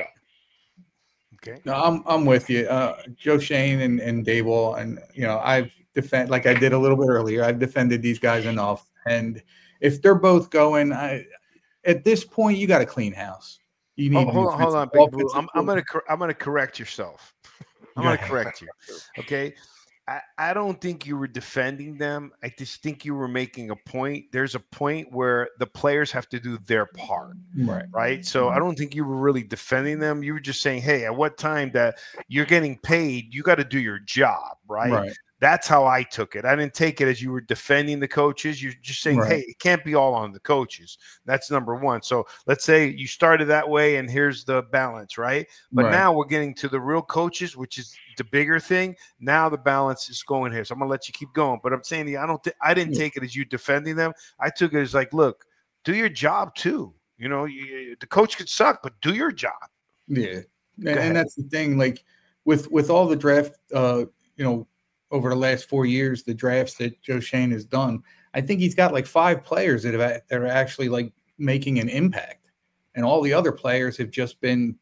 Okay. No, I'm I'm with you, uh, Joe Shane and and Daboll, and you know I've defend like I did a little bit earlier. I've defended these guys enough, and if they're both going, I at this point you got a clean house. You need Hold, hold on, hold on, Big Blue. I'm, I'm gonna cor- I'm gonna correct yourself. I'm Go gonna ahead. correct you. Okay. I, I don't think you were defending them. I just think you were making a point. There's a point where the players have to do their part. right. Right. So I don't think you were really defending them. You were just saying, hey, at what time that you're getting paid, you got to do your job. Right? Right. That's how I took it. I didn't take it as you were defending the coaches. You're just saying, Right. hey, it can't be all on the coaches. That's number one. So let's say you started that way and here's the balance, right? But Right. now we're getting to the real coaches, which is the bigger thing. Now the balance is going here. So I'm gonna let you keep going. But I'm saying to you, I don't th- I didn't Yeah. take it as you defending them. I took it as like, look, do your job too. You know, you, the coach could suck, but do your job. Yeah, and, ahead. and that's the thing. Like with with all the draft, uh, you know, over the last four years, the drafts that Joe Shane has done, I think he's got like five players that have that are actually like making an impact, and all the other players have just been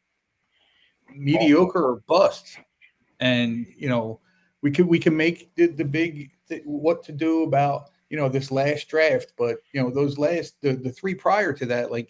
mediocre or bust. And you know, we could we can make the, the big th- what to do about you know this last draft, but you know those last the the three prior to that, like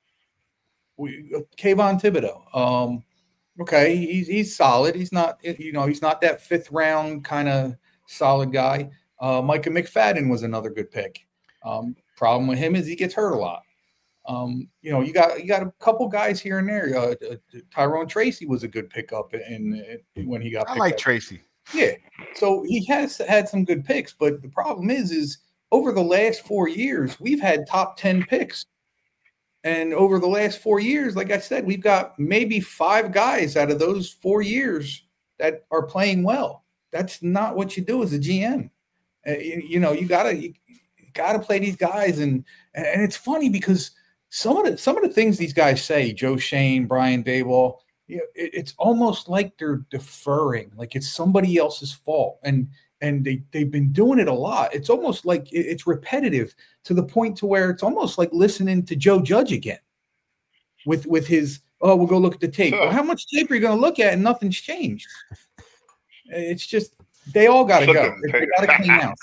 we Kayvon Thibodeau. Um, okay, he's he's solid. He's not you know he's not that fifth round kind of solid guy. Uh, Micah McFadden was another good pick. Um, problem with him is he gets hurt a lot. Um, you know, you got you got a couple guys here and there. Uh, uh, Tyrone Tracy was a good pickup in, in when he got. I picked like up. Tracy. Yeah, so he has had some good picks, but the problem is, is over the last four years we've had top ten picks, and over the last four years, like I said, we've got maybe five guys out of those four years that are playing well. That's not what you do as a G M. Uh, you, you know, you gotta you, you gotta play these guys, and and it's funny because some of the some of the things these guys say, Joe Shane, Brian Daboll, you know, it, it's almost like they're deferring, like it's somebody else's fault. And and they, they've been doing it a lot. It's almost like it, it's repetitive to the point to where it's almost like listening to Joe Judge again with, with his, oh, we'll go look at the tape. Well, how much tape are you going to look at? And nothing's changed. It's just, they all got to go. They got to clean out.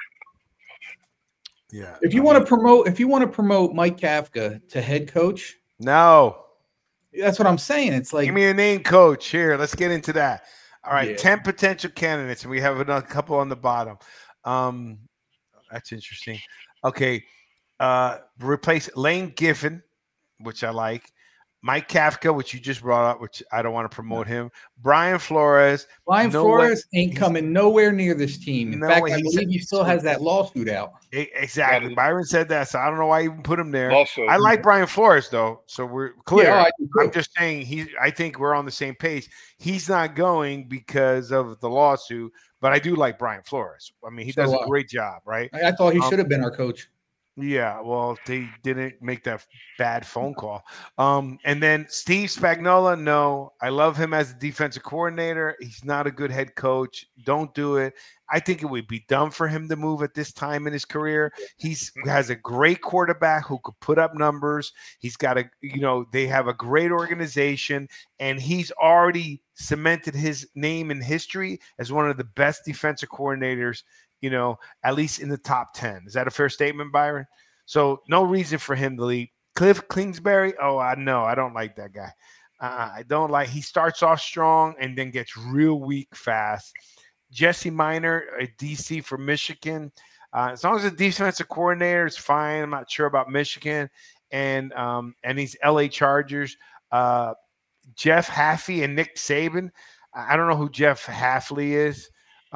Yeah. If you want to promote, if you want to promote Mike Kafka to head coach, no, that's what I'm saying. It's like, give me a name, coach. Here, let's get into that. All right, yeah. ten potential candidates, and we have a couple on the bottom. Um, that's interesting. Okay, uh, replace Lane Kiffin, which I like. Mike Kafka, which you just brought up, which I don't want to promote him. Brian Flores. Brian no Flores way, ain't coming nowhere near this team. In no fact, way, I believe he still has that lawsuit out. Exactly. Byron said that, so I don't know why you even put him there. Also, I like Brian Flores, though, so we're clear. Yeah, I'm just saying he. I think we're on the same page. He's not going because of the lawsuit, but I do like Brian Flores. I mean, he So does a what? great job, right? I, I thought he Um, should have been our coach. Yeah, well, they didn't make that bad phone call. Um, and then Steve Spagnuolo, no, I love him as a defensive coordinator. He's not a good head coach. Don't do it. I think it would be dumb for him to move at this time in his career. He's has a great quarterback who could put up numbers. He's got a, you know, they have a great organization, and he's already cemented his name in history as one of the best defensive coordinators, you know, at least in the top ten. Is that a fair statement, Byron? So no reason for him to leave. Cliff Kingsbury, oh, I know. I don't like that guy. Uh, I don't like – he starts off strong and then gets real weak fast. Jesse Minor, a D C for Michigan. Uh, as long as the defensive coordinator is fine, I'm not sure about Michigan. And um, and these L A Chargers, uh, Jeff Haffey and Nick Saban. I don't know who Jeff Hafley is.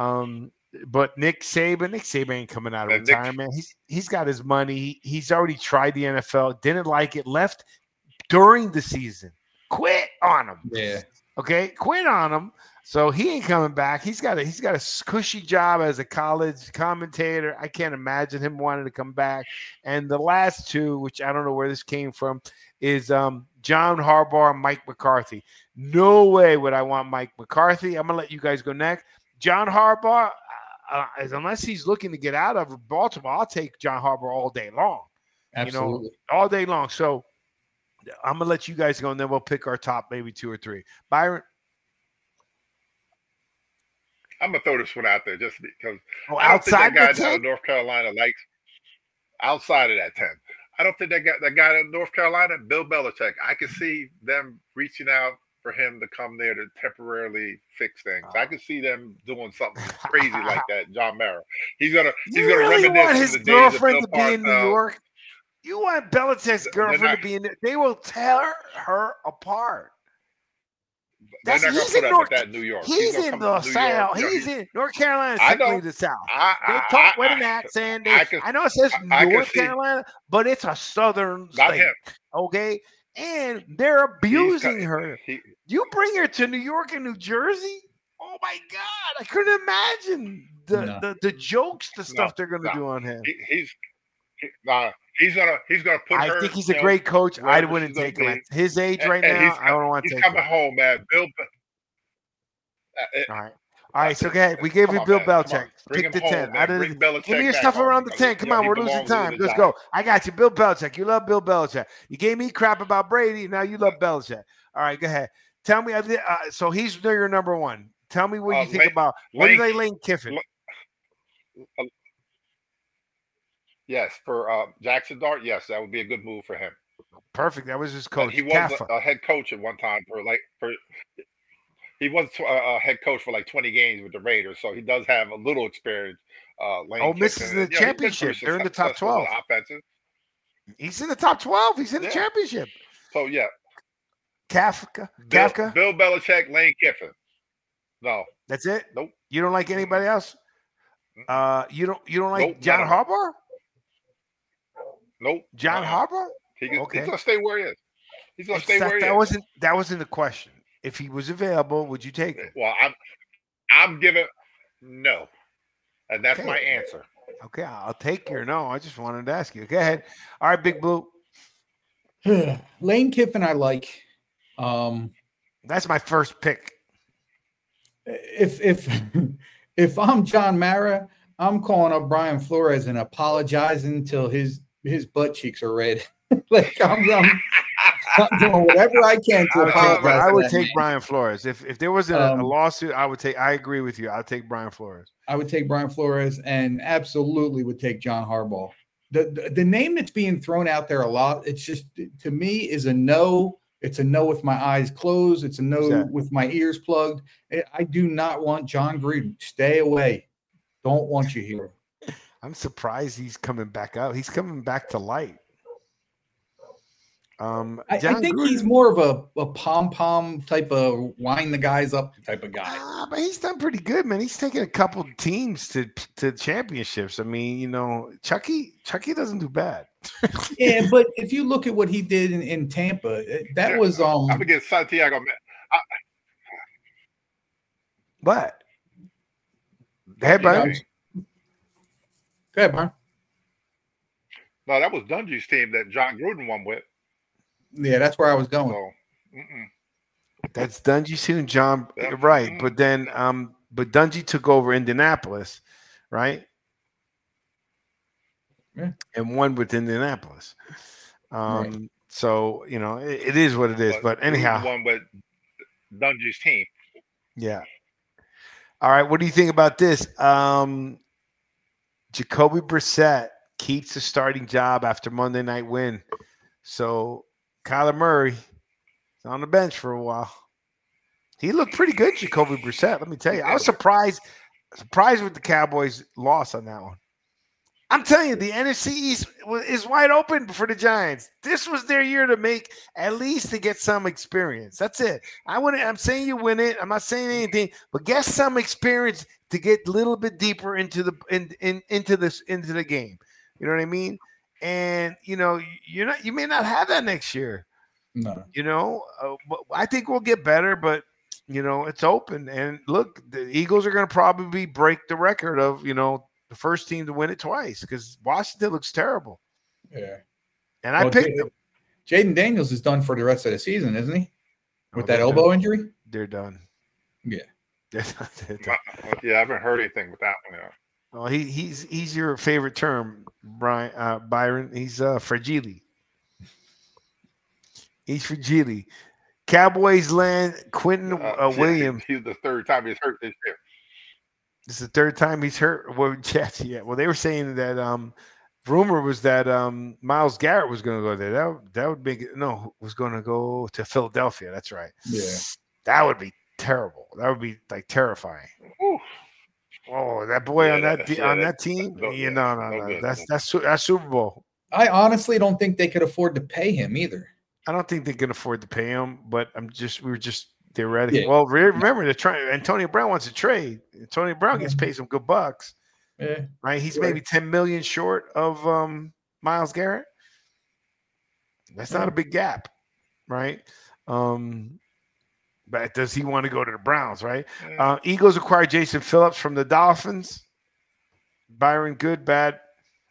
Um But Nick Saban, Nick Saban ain't coming out of And Nick- retirement. He's he's got his money. He, he's already tried the N F L, didn't like it, left during the season. Quit on him. Yeah. Okay, quit on him. So he ain't coming back. He's got a he's got a cushy job as a college commentator. I can't imagine him wanting to come back. And the last two, which I don't know where this came from, is um, John Harbaugh and Mike McCarthy. No way would I want Mike McCarthy. I'm gonna let you guys go next. John Harbaugh. Uh, as unless he's looking to get out of Baltimore, I'll take John Harbaugh all day long. Absolutely. You know, all day long. So I'm gonna let you guys go, and then we'll pick our top maybe two or three. Byron, I'm gonna throw this one out there just because oh, I don't think outside that guy the down ten? in North Carolina likes outside of that ten. I don't think that guy that guy in North Carolina, Bill Belichick. I could see them reaching out for him to come there to temporarily fix things. I could see them doing something crazy like that. John Mara, he's gonna he's You gonna really reminisce want from his the days of girlfriend Bill to be in New Parcells. York? You want Belichick's They're girlfriend not- to be in there? They will tear her apart. They're That's not gonna he's put in up North. with that in New York. He's gonna in come the to New South. York. You know, He's in North Carolina. I Technically know. the South. I, They I, talk I, with an I- accent. They, I I, can- know it says I can North see- Carolina, but it's a southern Not state. him. Okay, and they're He's abusing got- her. he- You bring her to New York and New Jersey? Oh my God! I couldn't imagine the No. the, the jokes, the stuff No, they're going to no. do on him. he, he's he, nah, he's gonna he's gonna put I her. think he's you a know, great coach. I wherever wouldn't she's gonna take him be. at his age And- right and now. he's I don't want to He's take coming him. home, man. Bill. Uh, All right. All right, so go ahead. We gave Come you on, Bill man. Come on. Belichick. Bring Pick him the home, ten. man. Out of Bring the, Belichick give me your back stuff home. around the You ten. know, Come you know, on, he we're losing belongs in time. the Let's job. go. I got you, Bill Belichick. You love Bill Belichick. You gave me crap about Brady. Now you love Belichick. All right, go ahead. Tell me. Uh, so he's your number one. Tell me what Uh, you think Lane- about. What do Lane- they Lane Kiffin? Lane- Yes, for uh, Jackson Dart. Yes, that would be a good move for him. Perfect. That was his And coach. he was Kaffa. a, a head coach at one time for like for. He was a, a head coach for like twenty games with the Raiders, so he does have a little experience. Uh, Lane Oh, misses Kiffin. the And, you know, he's been championship. pretty They're in the top successful with twelve. Offensive. He's in the top twelve. He's in the Yeah. championship. So yeah, Kafka. Bill, Kafka. Bill Belichick, Lane Kiffin. No, That's it. Nope. You don't like anybody else? Uh, you don't. You don't like Nope, John none of Harbaugh? nope. John Uh-uh. Harbaugh? He, Okay. He's gonna stay where he is. He's gonna It's stay that, where he that is. wasn't that wasn't the question. If he was available, would you take him? Well, I'm I'm giving no, and that's Okay. my answer. Okay, I'll take your no. I just wanted to ask you. Go ahead. All right, Big Blue. Lane Kiffin, I like. Um, That's my first pick. if if if I'm John Mara, I'm calling up Brian Flores and apologizing until his his butt cheeks are red. Like I'm, I'm, I'm doing whatever I can to I would take, apologize. I would to take that Brian Flores. If if there wasn't Um, a, a lawsuit, I would take. I agree with you. I'll take Brian Flores. I would take Brian Flores and absolutely would take John Harbaugh. The, the the name that's being thrown out there a lot, it's just to me is a no. It's a no with my eyes closed. It's a no Who's that? with my ears plugged. I- I do not want John Gruden. Stay away. Don't want you here. I'm surprised he's coming back out. He's coming back to light. Um, I, I John think Gruden- he's more of a, a pom pom type of wind the guys up type of guy. Ah, but he's done pretty good, man. He's taken a couple teams to to championships. I mean, you know, Chucky Chucky doesn't do bad. Yeah, but if you look at what he did in, in Tampa, that Yeah, was um. I'm against Santiago. But go ahead, Brian. Go ahead, Brian. No, that was Dungy's team that John Gruden won with. Yeah, that's where I was going. So, mm-mm. That's Dungy soon, John. Yeah. Right, but then um, but Dungy took over Indianapolis, right? Yeah. And won with Indianapolis. Um, Right. so you know, it, it is what it is. But Gruden anyhow, won with Dungy's team. yeah. All right, what do you think about this? Um, Jacoby Brissett keeps the starting job after Monday night win. So Kyler Murray is on the bench for a while. He looked pretty good, Jacoby Brissett. Let me tell you, I was surprised, surprised with the Cowboys' loss on that one. I'm telling you, the N F C East is wide open for the Giants. This was their year to make at least to get some experience. That's it. I want I'm saying you win it. I'm not saying anything, but get some experience to get a little bit deeper into the in, in into this into the game. You know what I mean? And you know, you're not you may not have that next year. No. You know, uh, but I think we'll get better, but you know, it's open. And look, the Eagles are going to probably break the record of you know. the first team to win it twice because Washington looks terrible. Yeah. And I Well, picked J- them. Jaden Daniels is done for the rest of the season, isn't he? With Oh, that they're elbow done. injury? They're done. Yeah. They're done. They're done. Yeah, I haven't heard anything with that one yet. Oh, he, he's he's your favorite term, Brian uh, Byron. He's uh, fragile. He's fragile. Cowboys land Quentin Uh, uh, Williams. He's the third time he's hurt this year. This is the third time he's hurt. Well, Jets, yeah. Well, they were saying that um, rumor was that um, Myles Garrett was going to go there. That that would make it no was going to go to Philadelphia. That's right. Yeah. That would be terrible. That would be like terrifying. Whew. Oh, that boy Yeah, on that, that- te- yeah, on that- that team. no, you yeah, know, no, no no. good, That's no. that's Su- that's Super Bowl. I honestly don't think they could afford to pay him either. I don't think they can afford to pay him, but I'm just we were just theoretically. Yeah. Well, re- remember they're trying. Antonio Brown wants to trade. Antonio Brown gets paid some good bucks, Yeah. right? He's Right. maybe ten million short of um, Myles Garrett. That's not a big gap, right? Um, but does he want to go to the Browns, right? Yeah. Uh, Eagles acquired Jason Phillips from the Dolphins. Byron, good, bad.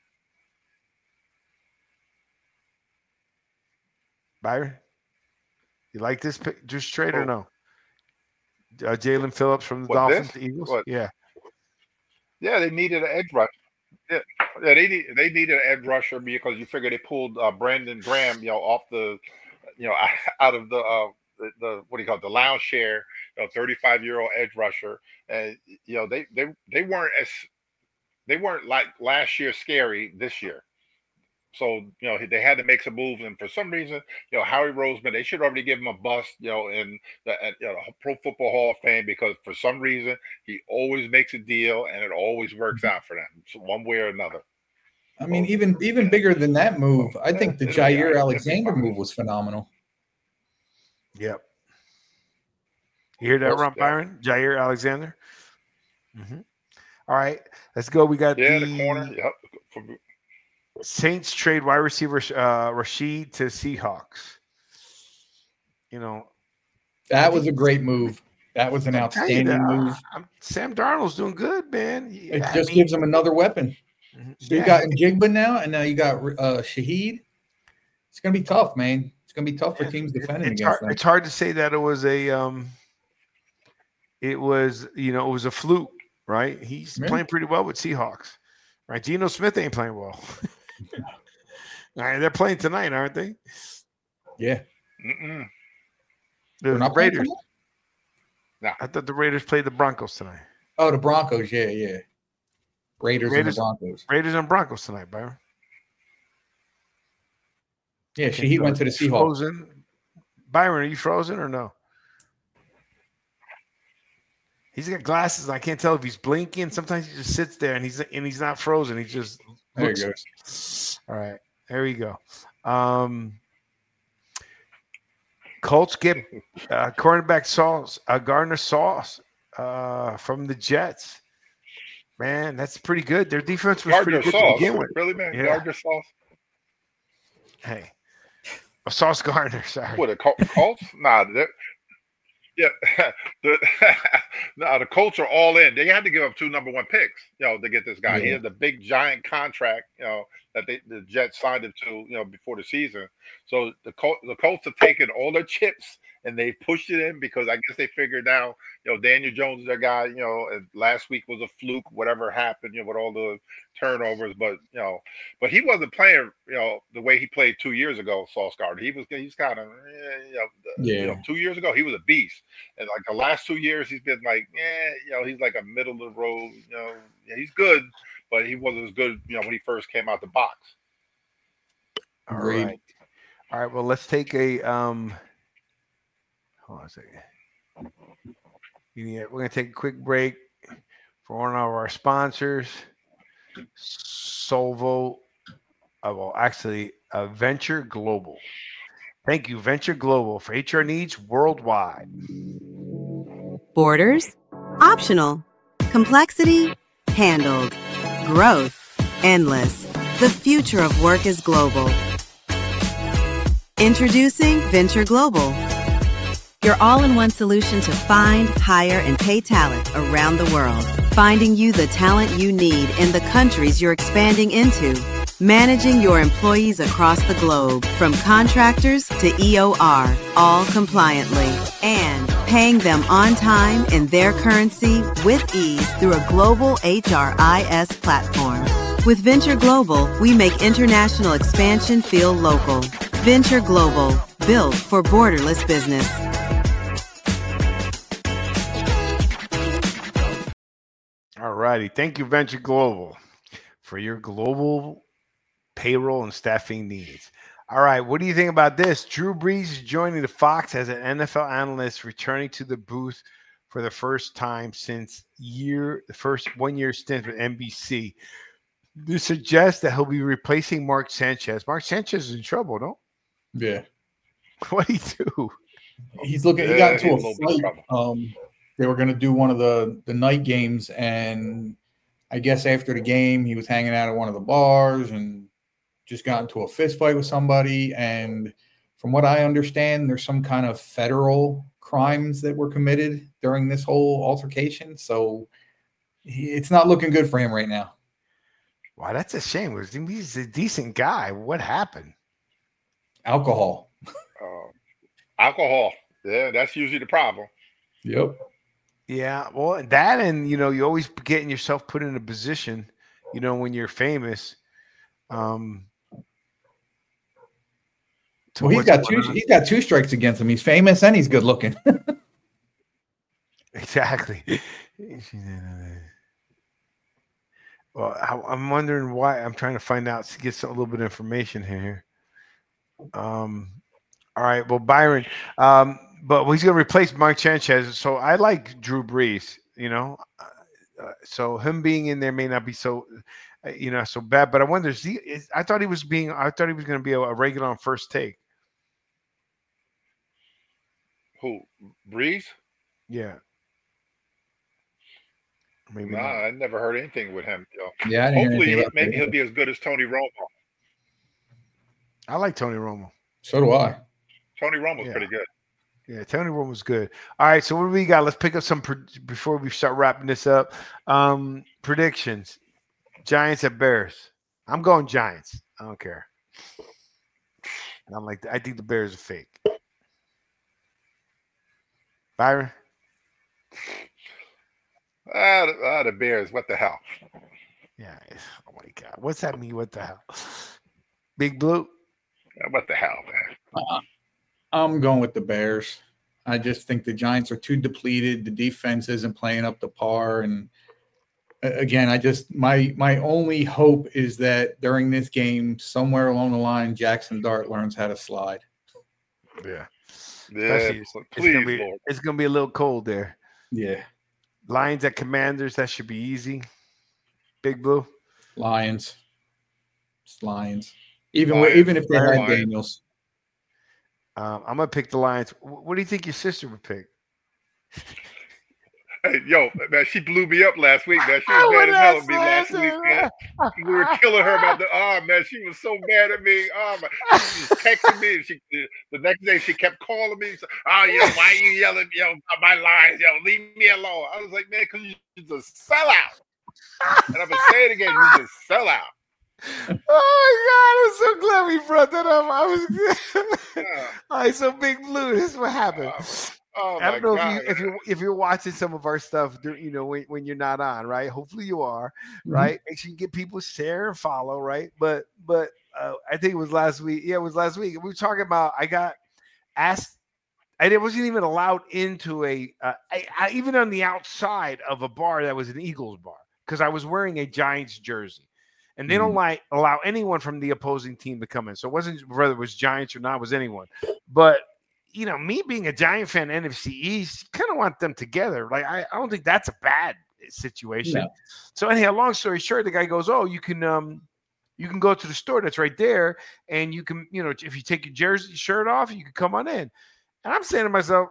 Byron, you like this pick, just trade or Oh. no? Uh, Jalen Phillips from the What, Dolphins, this? the Eagles. What? Yeah, Yeah, they needed an edge rusher. Yeah, yeah, they need they needed an edge rusher because you figure they pulled uh, Brandon Graham, you know, off the, you know, out of the uh, the, the what do you call it, the lounge chair, you know, thirty-five year old edge rusher, and you know they they they weren't as they weren't like last year scary this year. So, you know, they had to make some moves, and for some reason, you know, Howie Roseman, they should already give him a bust, you know, in the uh, you know, Pro Football Hall of Fame because for some reason he always makes a deal and it always works out for them, so one way or another. I mean, even even bigger than that move, I think the It'll be all right. Jair It'll be Alexander fine. move was phenomenal. yep. You hear that, Well, Ron yeah. Byron? Jair Alexander. Mhm. All right, let's go. We got Yeah, the, the corner. Yep. From- Saints trade wide receiver uh, Rashid to Seahawks. You know, That was a great move. That was an I'm telling you outstanding that, move. I'm, Sam Darnold's doing good, man. It I just mean, gives them another weapon. mhm. So you Yeah, got Njigba now, and now you got uh, Shaheed. It's gonna be tough, man. It's gonna be tough for Yeah, teams it- defending it's, against hard, them. it's hard to say that it was a um it was you know it was a fluke right? He's Yeah. playing pretty well with Seahawks, right? Geno Smith ain't playing well. All right, they're playing tonight, aren't they? Yeah. Mm-mm. The They're not playing Raiders. No. I thought the Raiders played the Broncos tonight. Oh, the Broncos. Yeah, yeah. Raiders, Raiders- and the Broncos. Raiders and Broncos tonight, Byron. Yeah, she, he went to the Seahawks. Frozen. Byron, are you frozen or no? He's got glasses. And I can't tell if he's blinking. Sometimes he just sits there and he's and he's not frozen. He just There looks. he goes. All right, there we go. Um, Colts get uh, cornerback Sauce, uh, Gardner Sauce uh, from the Jets. Man, that's pretty good. Their defense was Gardner pretty good Sauce. to begin with. Really, man? Yeah. Gardner Sauce? Hey, oh, Sauce Gardner. Sorry. What, the Col- Colts? Nah, they're- yeah. the, nah, the Colts are all in. They had to give up two number one picks, you know, to get this guy. He Yeah. has a big, giant contract, you know, that they, the Jets signed him to, you know, before the season. So the Col- the Colts have taken all their chips and they pushed it in because I guess they figured now, you know, Daniel Jones is their guy, you know, and last week was a fluke, whatever happened, you know, with all the turnovers. But, you know, but he wasn't playing, you know, the way he played two years ago, Sauce Gardner. He was, he's kind of, you know, Yeah. you know, two years ago, he was a beast. And like the last two years, he's been like, yeah, you know, he's like a middle of the road, you know, yeah, he's good, but he wasn't as good, you know, when he first came out the box. All Agreed. right. All right. Well, let's take a um. Hold on a second. You need, we're gonna take a quick break for one of our sponsors, Solvo. Uh, well, actually, uh, Venture Global. Thank you, Venture Global, for H R needs worldwide. Borders? Optional. Complexity? Handled. Growth? Endless. The future of work is global. Introducing Venture Global, your all-in-one solution to find, hire, and pay talent around the world. Finding you the talent you need in the countries you're expanding into. Managing your employees across the globe, from contractors to E O R, all compliantly. And paying them on time in their currency with ease through a global H R I S platform. With Venture Global, we make international expansion feel local. Venture Global, built for borderless business. All righty. Thank you, Venture Global, for your global payroll and staffing needs. All right. What do you think about this? Drew Brees is joining the Fox as an N F L analyst, returning to the booth for the first time since year the first one-year stint with N B C. This suggests that he'll be replacing Mark Sanchez. Mark Sanchez is in trouble, no? Yeah. What did he do? He's looking. He Yeah, got he's into a a little bit of fight. trouble. Um, they were going to do one of the the night games, and I guess after the game, he was hanging out at one of the bars and just got into a fist fight with somebody. And from what I understand, there's some kind of federal crimes that were committed during this whole altercation. So he, it's not looking good for him right now. Wow, that's a shame. He's a decent guy. What happened? Alcohol. Uh, alcohol. Yeah, that's usually the problem. Yep. Yeah, well, that and, you know, you always getting yourself put in a position, you know, when you're famous. Um, to Well, he's what's got going two. on. He's got two strikes against him. He's famous and he's good looking. Exactly. Well, I, I'm wondering why. I'm trying to find out to get some, a little bit of information here. Um, all right. Well, Byron, um, but he's going to replace Mark Sanchez. So I like Drew Brees. You know, uh, so him being in there may not be so, uh, you know, so bad. But I wonder. Is he? Is, I thought he was being. I thought he was going to be a, a regular on First Take. Who? Breeze? Yeah. Maybe Nah, not. I never heard anything with him. You know. Yeah. I didn't hear Hopefully, anything he, about maybe that. he'll be as good as Tony Romo. I like Tony Romo. So do I. Tony Romo's Yeah. pretty good. Yeah, Tony Romo was good. All right, so what do we got? Let's pick up some pre- before we start wrapping this up. Um, predictions: Giants at Bears. I'm going Giants. I don't care. I'm like, I think the Bears are fake. Byron, Ah, the, ah, the Bears. What the hell? Yeah. Oh my God. What's that mean? What the hell? Big Blue. What the hell, man? Uh, I'm going with the Bears. I just think the Giants are too depleted. The defense isn't playing up to par. And again, I just my my only hope is that during this game, somewhere along the line, Jackson Dart learns how to slide. Yeah. Yeah, Especially, please, it's gonna be Lord. it's gonna be a little cold there. Yeah. Lions at Commanders, that should be easy. Big Blue. Lions. It's Lions. Even Lions. even if they had Lions. Daniels. Um, I'm gonna pick the Lions. Wh- What do you think your sister would pick? Hey, yo, man, she blew me up last week, man. She I was mad would as hell ask at me last that, week, man. man. We were killing her about the oh man, she was so mad at me. Oh my, she was texting me and she the next day she kept calling me. So, oh yo, why you yelling, yo, about my lines, yo, leave me alone. I was like, man, because you're just a sellout. And I'm gonna say it again, you're just a sellout. Oh my God! I'm so glad we brought that up. I was Yeah. all right. So Big Blue, this is what happened. Oh I my don't know God. if you if you if you're watching some of our stuff, dur- you know, when, when you're not on, right? Hopefully you are, Mhm. right? Make sure you get people share and follow, right? But but uh, I think it was last week. Yeah, it was last week. We were talking about. I got asked. I wasn't even allowed into a uh, I, I, even on the outside of a bar that was an Eagles bar because I was wearing a Giants jersey. And they don't Mhm. like allow anyone from the opposing team to come in. So it wasn't whether it was Giants or not, it was anyone. But you know, me being a Giant fan, N F C East, kind of want them together. Like I, I don't think that's a bad situation. No. So anyhow, long story short, the guy goes, "Oh, you can um, you can go to the store that's right there, and you can, you know, if you take your jersey shirt off, you can come on in." And I'm saying to myself,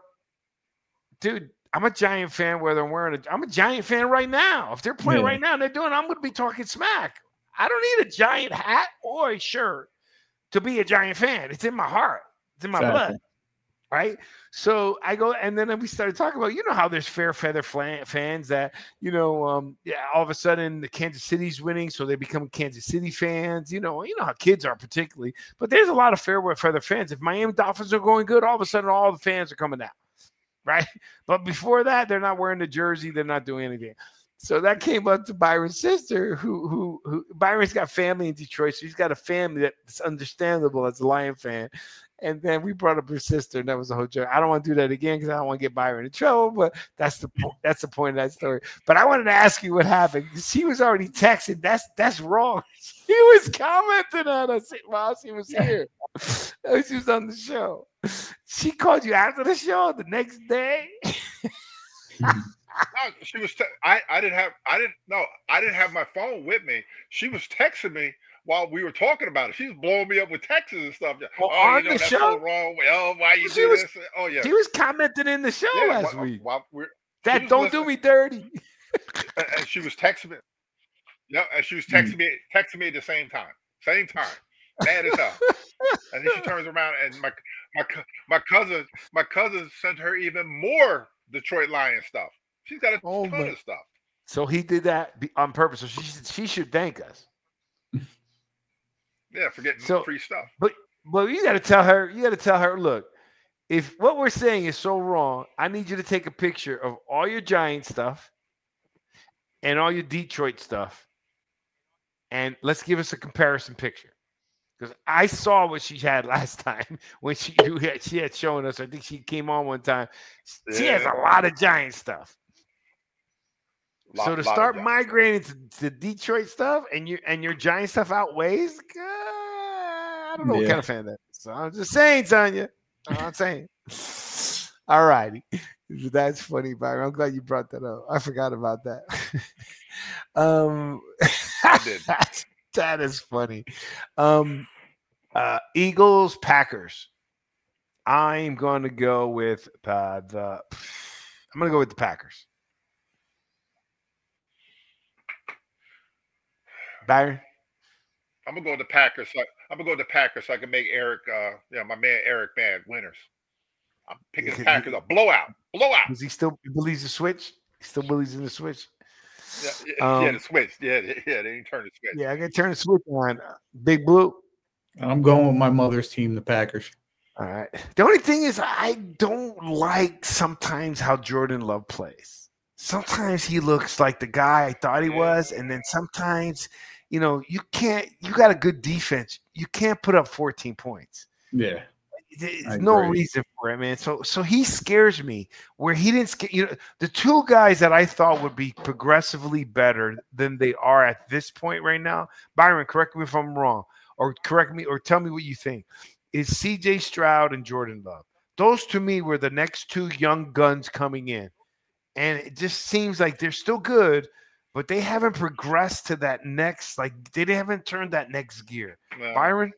dude, I'm a Giant fan. Whether I'm wearing a, I'm a Giant fan right now. If they're playing Yeah. right now and they're doing, I'm going to be talking smack. I don't need a Giant hat or a shirt to be a Giant fan. It's in my heart. It's in my Exactly. blood. Right. So I go, and then we started talking about, you know, how there's fair feather flan- fans that, you know, um, yeah, all of a sudden the Kansas City's winning, so they become Kansas City fans. You know, you know how kids are particularly, but there's a lot of fair feather fans. If Miami Dolphins are going good, all of a sudden all the fans are coming out. Right. But before that, they're not wearing the jersey. They're not doing anything. So that came up to Byron's sister, who, who, who Byron's got family in Detroit. So he's got a family that's understandable as a Lion fan. And then we brought up her sister, and that was the whole joke. I don't want to do that again because I don't want to get Byron in trouble, but that's the po- that's the point of that story. But I wanted to ask you what happened. She was already texting. That's that's wrong. She was commenting on us while she was here. She was on the show. She called you after the show the next day. No, she was. Te- I I didn't have. I didn't. No, I didn't have my phone with me. She was texting me while we were talking about it. She was blowing me up with texts and stuff. Well, oh, on you know the that's show? so wrong. Oh, why you She do was- this? Oh yeah. She was commenting in the show yeah last while- week. while we're- That was don't listening. do me dirty. and, and she was texting me. Yeah, and she was Hmm. texting me, texting me at the same time, same time, mad as hell. And then she turns around and my my cou- my cousin my cousin sent her even more Detroit Lions stuff. She's got a Oh, ton my- of stuff. So he did that be- on purpose. So she should, she should thank us. Yeah, for getting So- free stuff. But well, you got to tell her. You got to tell her. Look, if what we're saying is so wrong, I need you to take a picture of all your Giant stuff and all your Detroit stuff, and let's give us a comparison picture. Because I saw what she had last time when she you had, she had shown us. I think she came on one time. She has Yeah. a lot of Giant stuff. Lot- so to lot of start Giant. migrating to, to Detroit stuff and your and your Giant stuff outweighs, uh, I don't know what Yeah. kind of fan that is. So I'm just saying, Tanya. I'm saying. All righty. That's funny, Byron. I'm glad you brought that up. I forgot about that. um, I did. that is funny. Um, uh, Eagles, Packers. I'm going to go with uh, the. I'm going to go with the Packers. Byron. I'm gonna go with the Packers. So I, I'm gonna go with the Packers so I can make Eric, uh, yeah, my man Eric mad winners. I'm picking the Packers a blowout, blowout. Does he still believes the switch? He still believes in the switch? Yeah, yeah, yeah, Um, the switch. Yeah, yeah, yeah, they didn't turn the switch. Yeah, I got to turn the switch on. Big Blue. I'm going with my mother's team, the Packers. All right. The only thing is, I don't like sometimes how Jordan Love plays. sometimes he looks like the guy I thought he was, and then sometimes, you know, you can't. You got a good defense. You can't put up fourteen points. Yeah. There's no reason for it, man. So, so he scares me. Where he didn't scare you know the two guys that I thought would be progressively better than they are at this point right now. Byron, correct me if I'm wrong, or correct me, or tell me what you think. Is C J Stroud and Jordan Love? Those to me were the next two young guns coming in, and it just seems like they're still good, but they haven't progressed to that next. Like they haven't turned that next gear. No. Byron.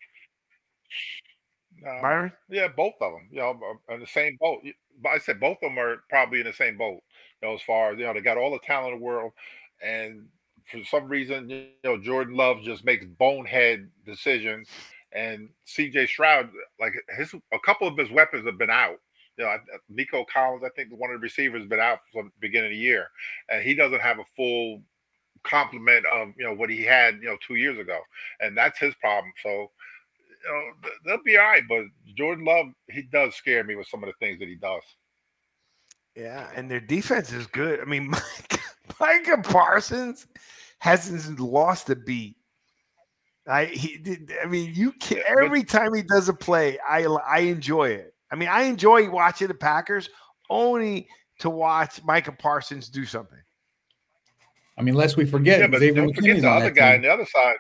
Um, Byron? Yeah, both of them. You know, are in the same boat. But I said both of them are probably in the same boat. You know, as far as you know, they got all the talent in the world, and for some reason, you know, Jordan Love just makes bonehead decisions, and C J Stroud, like his, a couple of his weapons have been out. You know, Nico Collins, I think one of the receivers, has been out from the beginning of the year, and he doesn't have a full complement of you know what he had you know two years ago, and that's his problem. So. You know, they'll be all right, but Jordan Love, he does scare me with some of the things that he does. Yeah, and their defense is good. I mean, Micah, Micah Parsons hasn't lost a beat. I he did. I mean, you can yeah, every but, time he does a play, I I enjoy it. I mean, I enjoy watching the Packers only to watch Micah Parsons do something. I mean, lest we forget, yeah, but Xavier don't forget McKinney's the on other that guy team. on the other side.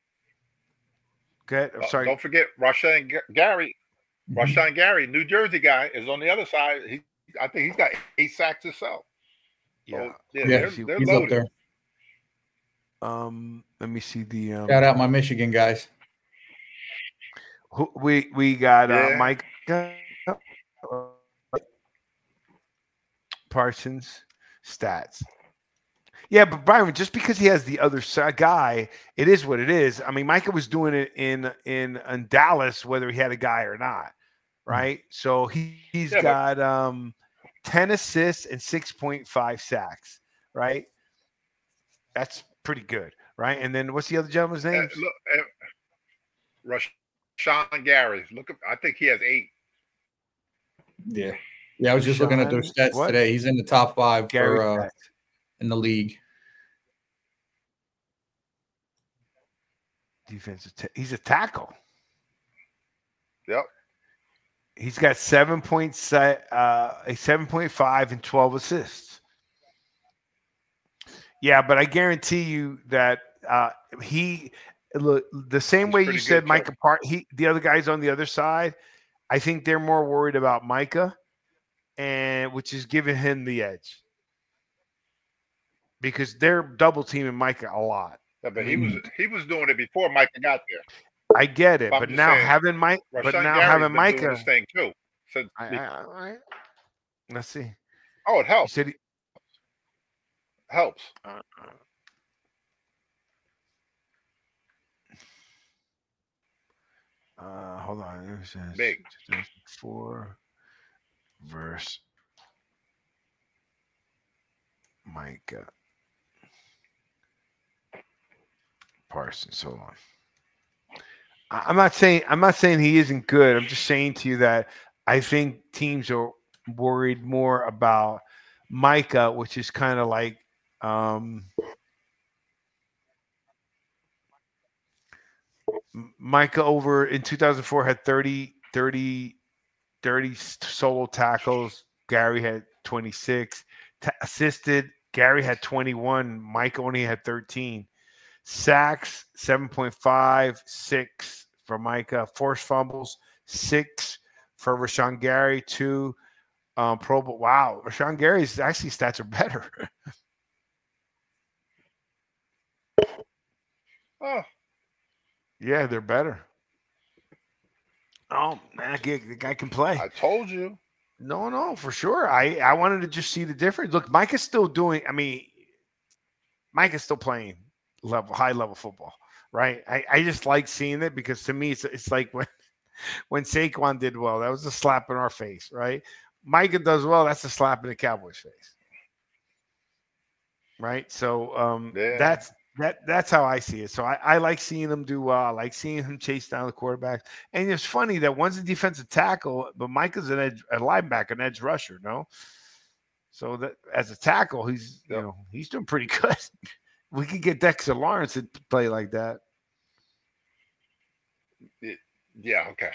Good. I'm sorry. Uh, don't forget Rashawn Gary. Mm-hmm. Rashawn Gary, New Jersey guy, is on the other side. He, I think he's got eight sacks himself. Yeah, so, yeah, yeah, they're, he's they're up loaded. there. Um, let me see the. Um, Shout out my Michigan guys. Who, we we got uh, Yeah. Mike Parsons stats. Yeah, but Byron, just because he has the other side guy, it is what it is. I mean, Micah was doing it in in, in Dallas, whether he had a guy or not, right? Mm-hmm. So he, he's yeah, got but- um, ten assists and six point five sacks, right? That's pretty good, right? And then what's the other gentleman's name? Uh, look, uh, Rashawn Gary. Look, I think he has eight. Yeah, yeah. I was just Sean, looking at their stats what? today. He's in the top five Gary for uh, in the league. Defensive, t- he's a tackle. Yep. He's got seven point uh, a seven point five and twelve assists. Yeah, but I guarantee you that uh, he look the same he's way you said, good, Micah. Part he the other guys on the other side. I think they're more worried about Micah, and which is giving him the edge because they're double teaming Micah a lot. Yeah, but he was he was doing it before Micah got there. I get it, but, but now saying, having Mike, but now Gary's having Micah, this thing too. So, I, I, I, let's see. Oh, it helps. He, helps. Uh, uh, hold on. It says Big four verse Micah. Parsons, hold on. I'm not saying I'm not saying he isn't good. I'm just saying to you that I think teams are worried more about Micah, which is kind of like um, Micah over in two thousand four had thirty, thirty, thirty solo tackles. Gary had twenty-six. Ta- assisted, Gary had twenty-one. Micah only had thirteen. Sacks, seven point five, six for Micah. Forced fumbles, six for Rashawn Gary, two. Um, Pro Bowl. Wow, Rashawn Gary's actually stats are better. oh, yeah, they're better. Oh man, the guy can play. I told you. No, no, for sure. I I wanted to just see the difference. Look, Micah's still doing. I mean, Micah's still playing level high level football, right? I, I just like seeing it because to me it's it's like when when Saquon did well, that was a slap in our face, right? Micah does well, that's a slap in the Cowboys' face, right? So um, yeah. that's that that's how I see it. So I, I like seeing him do well. I like seeing him chase down the quarterbacks. And it's funny that one's a defensive tackle, but Micah's an edge, a linebacker, an edge rusher. No, So that as a tackle, he's you Yep. know he's doing pretty good. We could get Dexter Lawrence to play like that. Yeah, okay.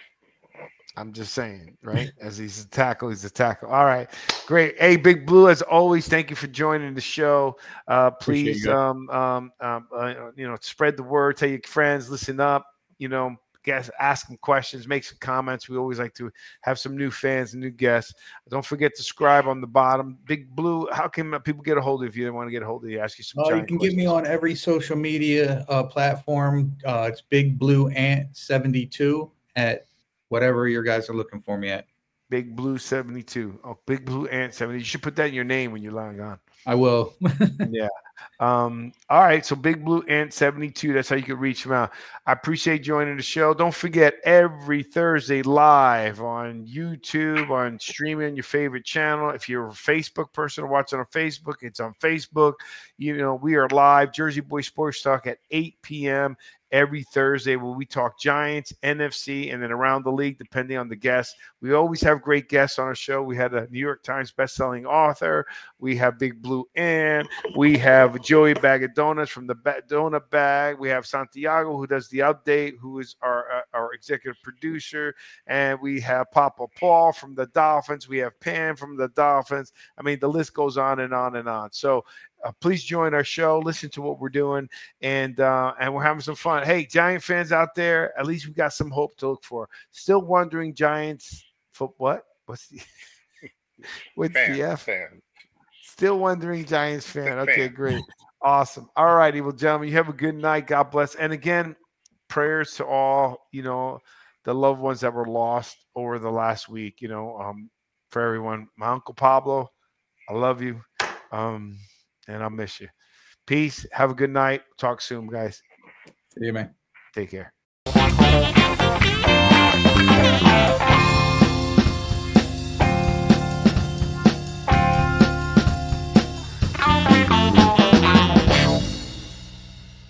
I'm just saying, right? As he's a tackle, he's a tackle. All right, great. Hey, Big Blue, as always, thank you for joining the show. Uh, Appreciate please, you guys. um, um, um, uh, you know, spread the word. Tell your friends, listen up. You know, guess, ask them questions, make some comments. We always like to have some new fans and new guests. Don't forget to subscribe on the bottom. Big Blue, how can people get a hold of you? They want to get a hold of you. Ask you some. Uh, you giant can get me questions. on every social media uh, platform. Uh, it's Big Blue Ant seventy-two at whatever your guys are looking for me at. Big Blue seventy-two. Oh, Big Blue Ant seventy. You should put that in your name when you're lying on. I will. Yeah. Um, all right. So Big Blue Ant seventy-two. That's how you can reach him out. I appreciate joining the show. Don't forget every Thursday live on YouTube, on streaming your favorite channel. If you're a Facebook person watching on Facebook, it's on Facebook. You know, we are live, Jersey Boy Sports Talk at eight p.m. every Thursday where we talk Giants, N F C, and then around the league, depending on the guests. We always have great guests on our show. We had a New York Times bestselling author. We have Big Blue Ant. We have Joey Bag of Donuts from the ba- Donut Bag. We have Santiago, who does the update, who is our, uh, our executive producer. And we have Papa Paul from the Dolphins. We have Pam from the Dolphins. I mean, the list goes on and on and on. So uh, please join our show. Listen to what we're doing. And uh, and we're having some fun. Hey, Giant fans out there, at least we got some hope to look for. Still wondering, Giants, for what? What's the what's Fan, the F? fan. Still wondering, Giants fan. Fan. Okay, great. Awesome. All righty. Well, gentlemen, you have a good night. God bless. And again, prayers to all, you know, the loved ones that were lost over the last week, you know, um, for everyone. My Uncle Pablo, I love you. Um, and I'll miss you. Peace. Have a good night. Talk soon, guys. See you, man. Take care.